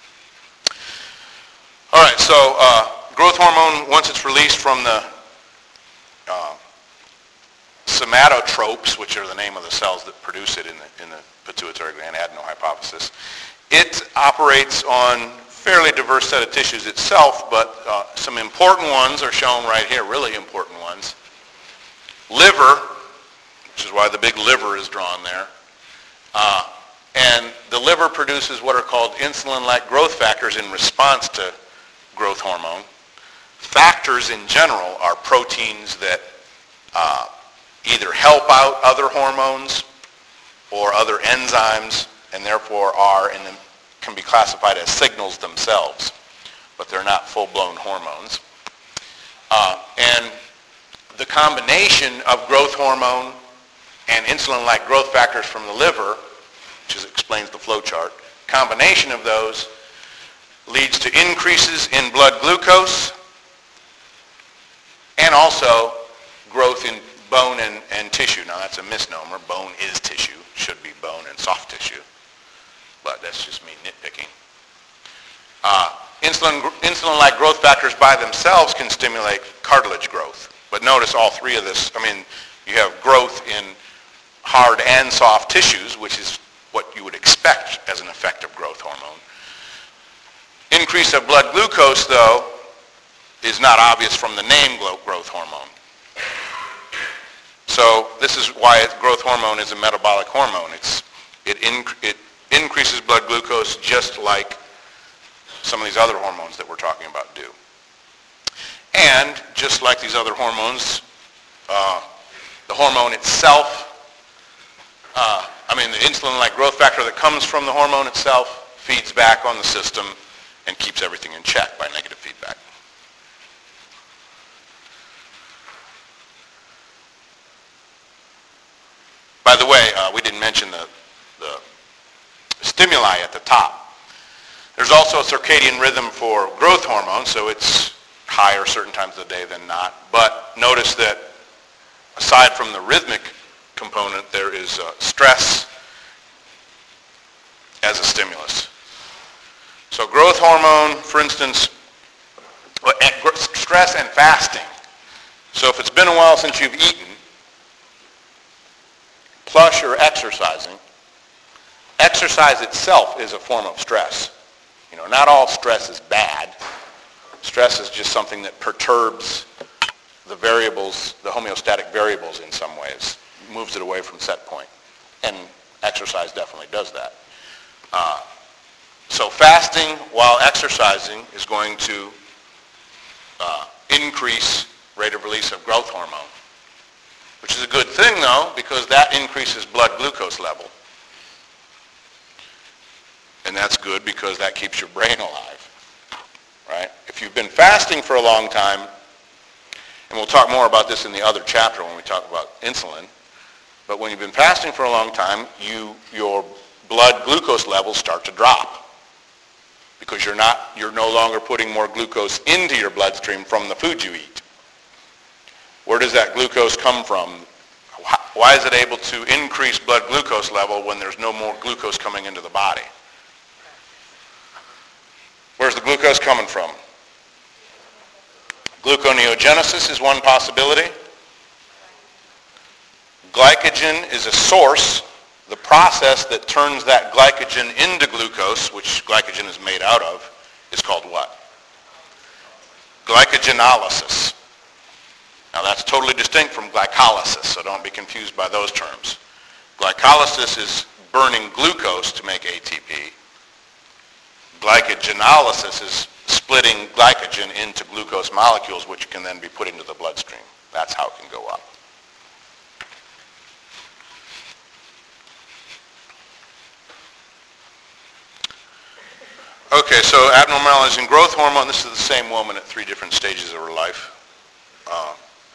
All right, so uh, growth hormone, once it's released from the uh, somatotropes, which are the name of the cells that produce it in the, in the pituitary gland, adenohypophysis, it operates on fairly diverse set of tissues itself, but uh, some important ones are shown right here, really important ones. Liver, which is why the big liver is drawn there. Uh, and the liver produces what are called insulin-like growth factors in response to growth hormone. Factors in general are proteins that uh, either help out other hormones or other enzymes, and therefore are and can be classified as signals themselves, but they're not full-blown hormones. Uh, and the combination of growth hormone and insulin-like growth factors from the liver, which is, explains the flow chart, combination of those leads to increases in blood glucose and also growth in bone and, and tissue. Now that's a misnomer. Bone is tissue. Should be bone and soft tissue. But that's just me nitpicking. Uh, insulin, insulin-like growth factors by themselves can stimulate cartilage growth. But notice all three of this, I mean, you have growth in hard and soft tissues, which is what you would expect as an effect of growth hormone. Increase of blood glucose, though, is not obvious from the name growth hormone. So this is why growth hormone is a metabolic hormone. It's, it, inc- it increases blood glucose just like some of these other hormones that we're talking about do. And just like these other hormones, uh, the hormone itself, uh, I mean the insulin-like growth factor that comes from the hormone itself feeds back on the system and keeps everything in check by negative feedback. By the way, uh, we didn't mention the, the stimuli at the top. There's also a circadian rhythm for growth hormone, so it's higher certain times of the day than not. But notice that aside from the rhythmic component, there is uh, stress as a stimulus. So growth hormone, for instance, stress and fasting. So if it's been a while since you've eaten, plus you're exercising, exercise itself is a form of stress. You know, not all stress is bad. Stress is just something that perturbs the variables, the homeostatic variables in some ways, moves it away from set point. And exercise definitely does that. Uh, so fasting while exercising is going to uh, increase rate of release of growth hormone, which is a good thing though, because that increases blood glucose level. And that's good because that keeps your brain alive, right? If you've been fasting for a long time, and we'll talk more about this in the other chapter when we talk about insulin, but when you've been fasting for a long time, you, your blood glucose levels start to drop because you're not, you're no longer putting more glucose into your bloodstream from the food you eat. Where does that glucose come from? Why is it able to increase blood glucose level when there's no more glucose coming into the body? Where's the glucose coming from? Gluconeogenesis is one possibility. Glycogen is a source. The process that turns that glycogen into glucose, which glycogen is made out of, is called what? glycogenolysis. Now that's totally distinct from glycolysis, so don't be confused by those terms. Glycolysis is burning glucose to make A T P. Glycogenolysis is splitting glycogen into glucose molecules, which can then be put into the bloodstream. That's how it can go up. Okay, so abnormalities in growth hormone. This is the same woman at three different stages of her life. Uh,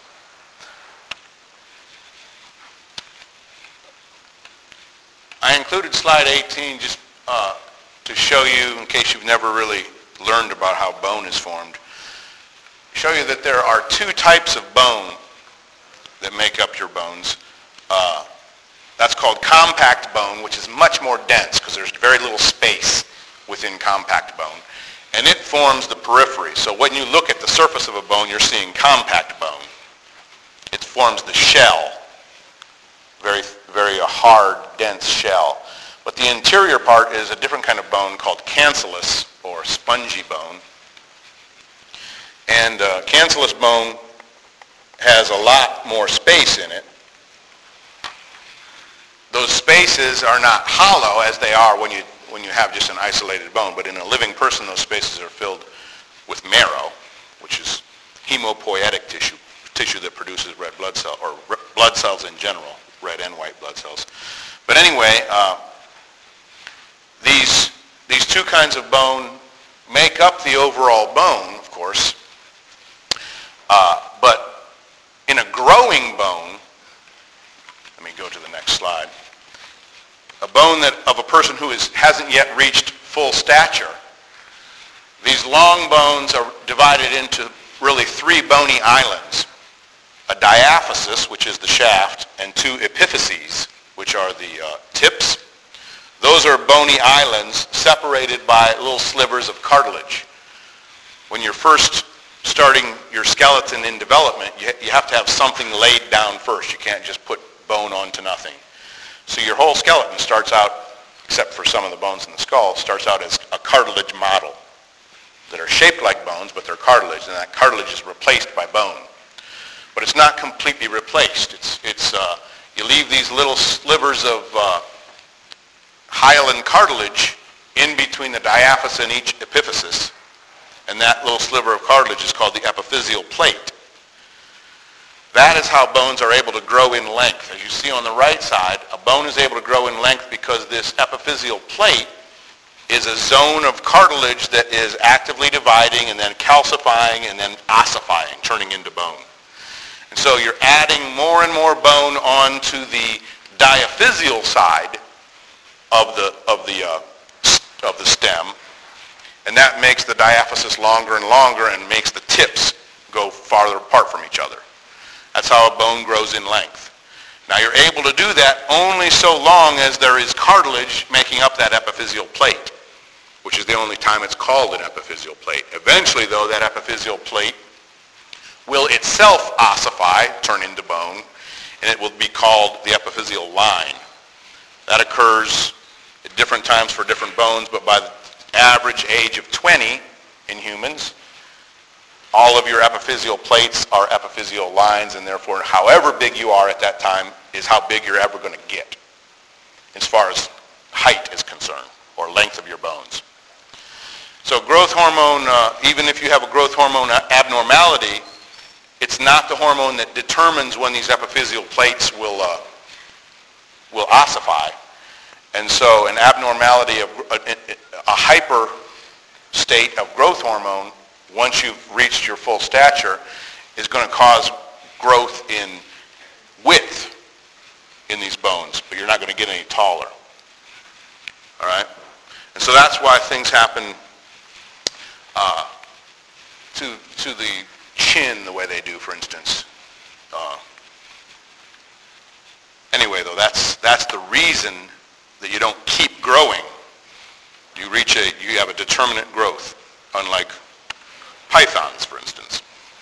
I included slide eighteen just uh, to show you, in case you've never really learned about how bone is formed, show you that there are two types of bone that make up your bones. Uh, that's called compact bone, which is much more dense because there's very little space within compact bone. And it forms the periphery. So when you look at the surface of a bone, you're seeing compact bone. It forms the shell, very, very a hard, dense shell. But the interior part is a different kind of bone called cancellous or spongy bone. And uh, cancellous bone has a lot more space in it. Those spaces are not hollow as they are when you when you have just an isolated bone, but in a living person, those spaces are filled with marrow, which is hemopoietic tissue, tissue that produces red blood cells, or blood cells in general, red and white blood cells. But anyway, uh, these these two kinds of bone make up the overall bone, of course. Uh, but in a growing bone, let me go to the next slide. A bone that of a person who is, hasn't yet reached full stature, these long bones are divided into really three bony islands. A diaphysis, which is the shaft, and two epiphyses, which are the uh, tips. Those are bony islands separated by little slivers of cartilage. When you're first starting your skeleton in development, you, you have to have something laid down first. You can't just put bone onto nothing. So your whole skeleton starts out, except for some of the bones in the skull, starts out as a cartilage model that are shaped like bones, but they're cartilage, and that cartilage is replaced by bone. But it's not completely replaced. It's, it's, uh, you leave these little slivers of uh, hyaline cartilage in between the diaphysis and each epiphysis, and that little sliver of cartilage is called the epiphyseal plate. That is how bones are able to grow in length. As you see on the right side, a bone is able to grow in length because this epiphyseal plate is a zone of cartilage that is actively dividing and then calcifying and then ossifying, turning into bone. And so you're adding more and more bone onto the diaphyseal side of the, of the, uh, of the stem, and that makes the diaphysis longer and longer and makes the tips go farther apart from each other. That's how a bone grows in length. Now you're able to do that only so long as there is cartilage making up that epiphyseal plate, which is the only time it's called an epiphyseal plate. Eventually, though, that epiphyseal plate will itself ossify, turn into bone, and it will be called the epiphyseal line. That occurs at different times for different bones, but by the average age of twenty in humans, all of your epiphyseal plates are epiphyseal lines, and therefore, however big you are at that time is how big you're ever going to get as far as height is concerned, or length of your bones. So growth hormone, uh, even if you have a growth hormone abnormality, it's not the hormone that determines when these epiphyseal plates will, uh, will ossify. And so an abnormality of a, a hyper state of growth hormone, once you've reached your full stature, is going to cause growth in width in these bones, but you're not going to get any taller. All right? And so that's why things happen uh, to, to the chin the way they do, for instance. Uh, anyway, though, that's, that's the reason that you don't keep growing. You reach a, you have a determinate growth, unlike pythons, for instance.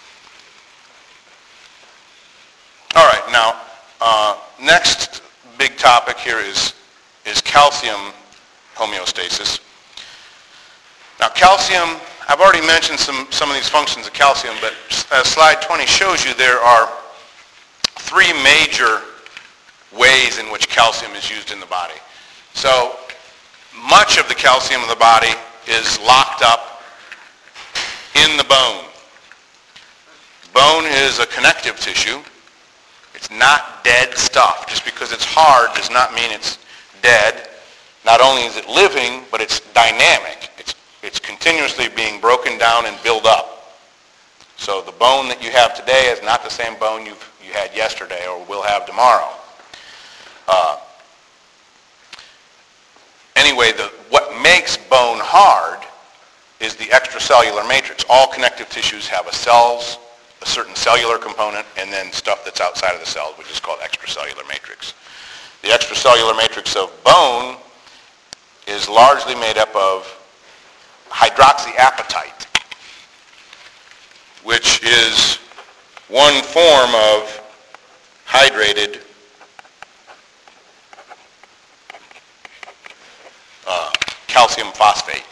All right, now, uh, next big topic here is, is calcium homeostasis. Now, calcium I've already mentioned some, some of these functions of calcium, but as slide twenty shows you, there are three major ways in which calcium is used in the body. So much of the calcium in the body is locked up in the bone. Bone is a connective tissue. It's not dead stuff. Just because it's hard does not mean it's dead. Not only is it living, but it's dynamic. It's, it's continuously being broken down and built up. So the bone that you have today is not the same bone you've, you had yesterday or will have tomorrow. Uh, anyway, the, what makes bone hard is the extracellular matrix. All connective tissues have a cells, a certain cellular component, and then stuff that's outside of the cells, which is called extracellular matrix. The extracellular matrix of bone is largely made up of hydroxyapatite, which is one form of hydrated uh, calcium phosphate.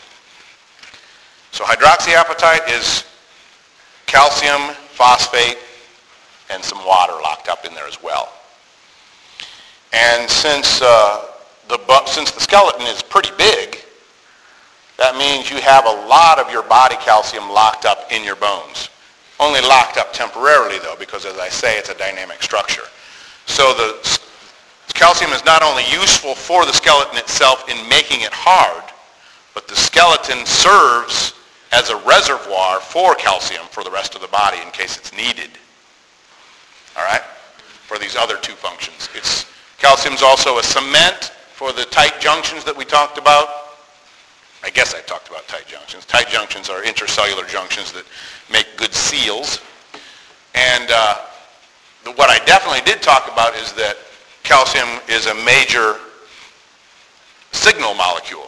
So hydroxyapatite is calcium, phosphate, and some water locked up in there as well. And since uh, the since the skeleton is pretty big, that means you have a lot of your body calcium locked up in your bones. Only locked up temporarily, though, because as I say, it's a dynamic structure. So the calcium is not only useful for the skeleton itself in making it hard, but the skeleton serves as a reservoir for calcium for the rest of the body in case it's needed. All right? For these other two functions. It's, calcium's also a cement for the tight junctions that we talked about. I guess I talked about tight junctions. Tight junctions are intercellular junctions that make good seals. And uh, the, what I definitely did talk about is that calcium is a major signal molecule.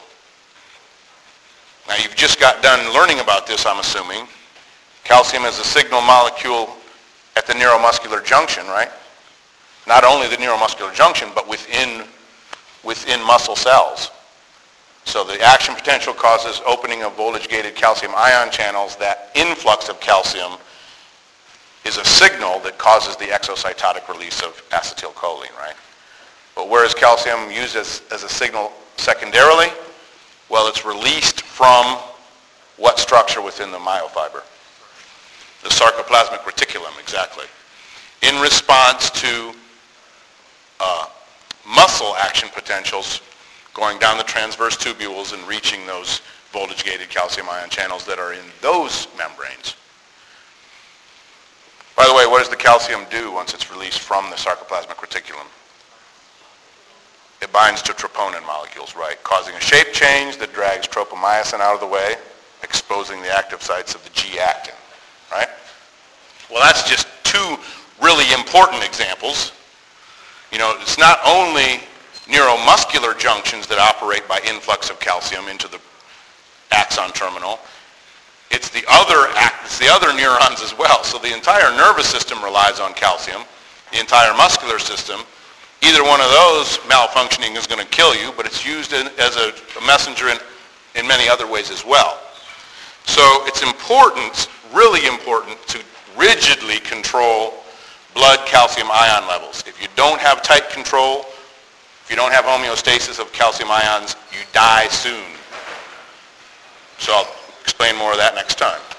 Now you've just got done learning about this, I'm assuming. Calcium is a signal molecule at the neuromuscular junction, right? Not only the neuromuscular junction, but within, within muscle cells. So the action potential causes opening of voltage-gated calcium ion channels. That influx of calcium is a signal that causes the exocytotic release of acetylcholine, right? But where is calcium used as, as a signal secondarily? Well, it's released from what structure within the myofiber? The sarcoplasmic reticulum, exactly. In response to uh, muscle action potentials going down the transverse tubules and reaching those voltage-gated calcium ion channels that are in those membranes. By the way, what does the calcium do once it's released from the sarcoplasmic reticulum? It binds to troponin molecules, right? Causing a shape change that drags tropomyosin out of the way, exposing the active sites of the G-actin, right? Well, that's just two really important examples. You know, it's not only neuromuscular junctions that operate by influx of calcium into the axon terminal. It's the other it's the other neurons as well. So the entire nervous system relies on calcium. The entire muscular system. Either one of those malfunctioning is going to kill you, but it's used in, as a, a messenger in, in many other ways as well. So it's important, really important, to rigidly control blood calcium ion levels. If you don't have tight control, if you don't have homeostasis of calcium ions, you die soon. So I'll explain more of that next time.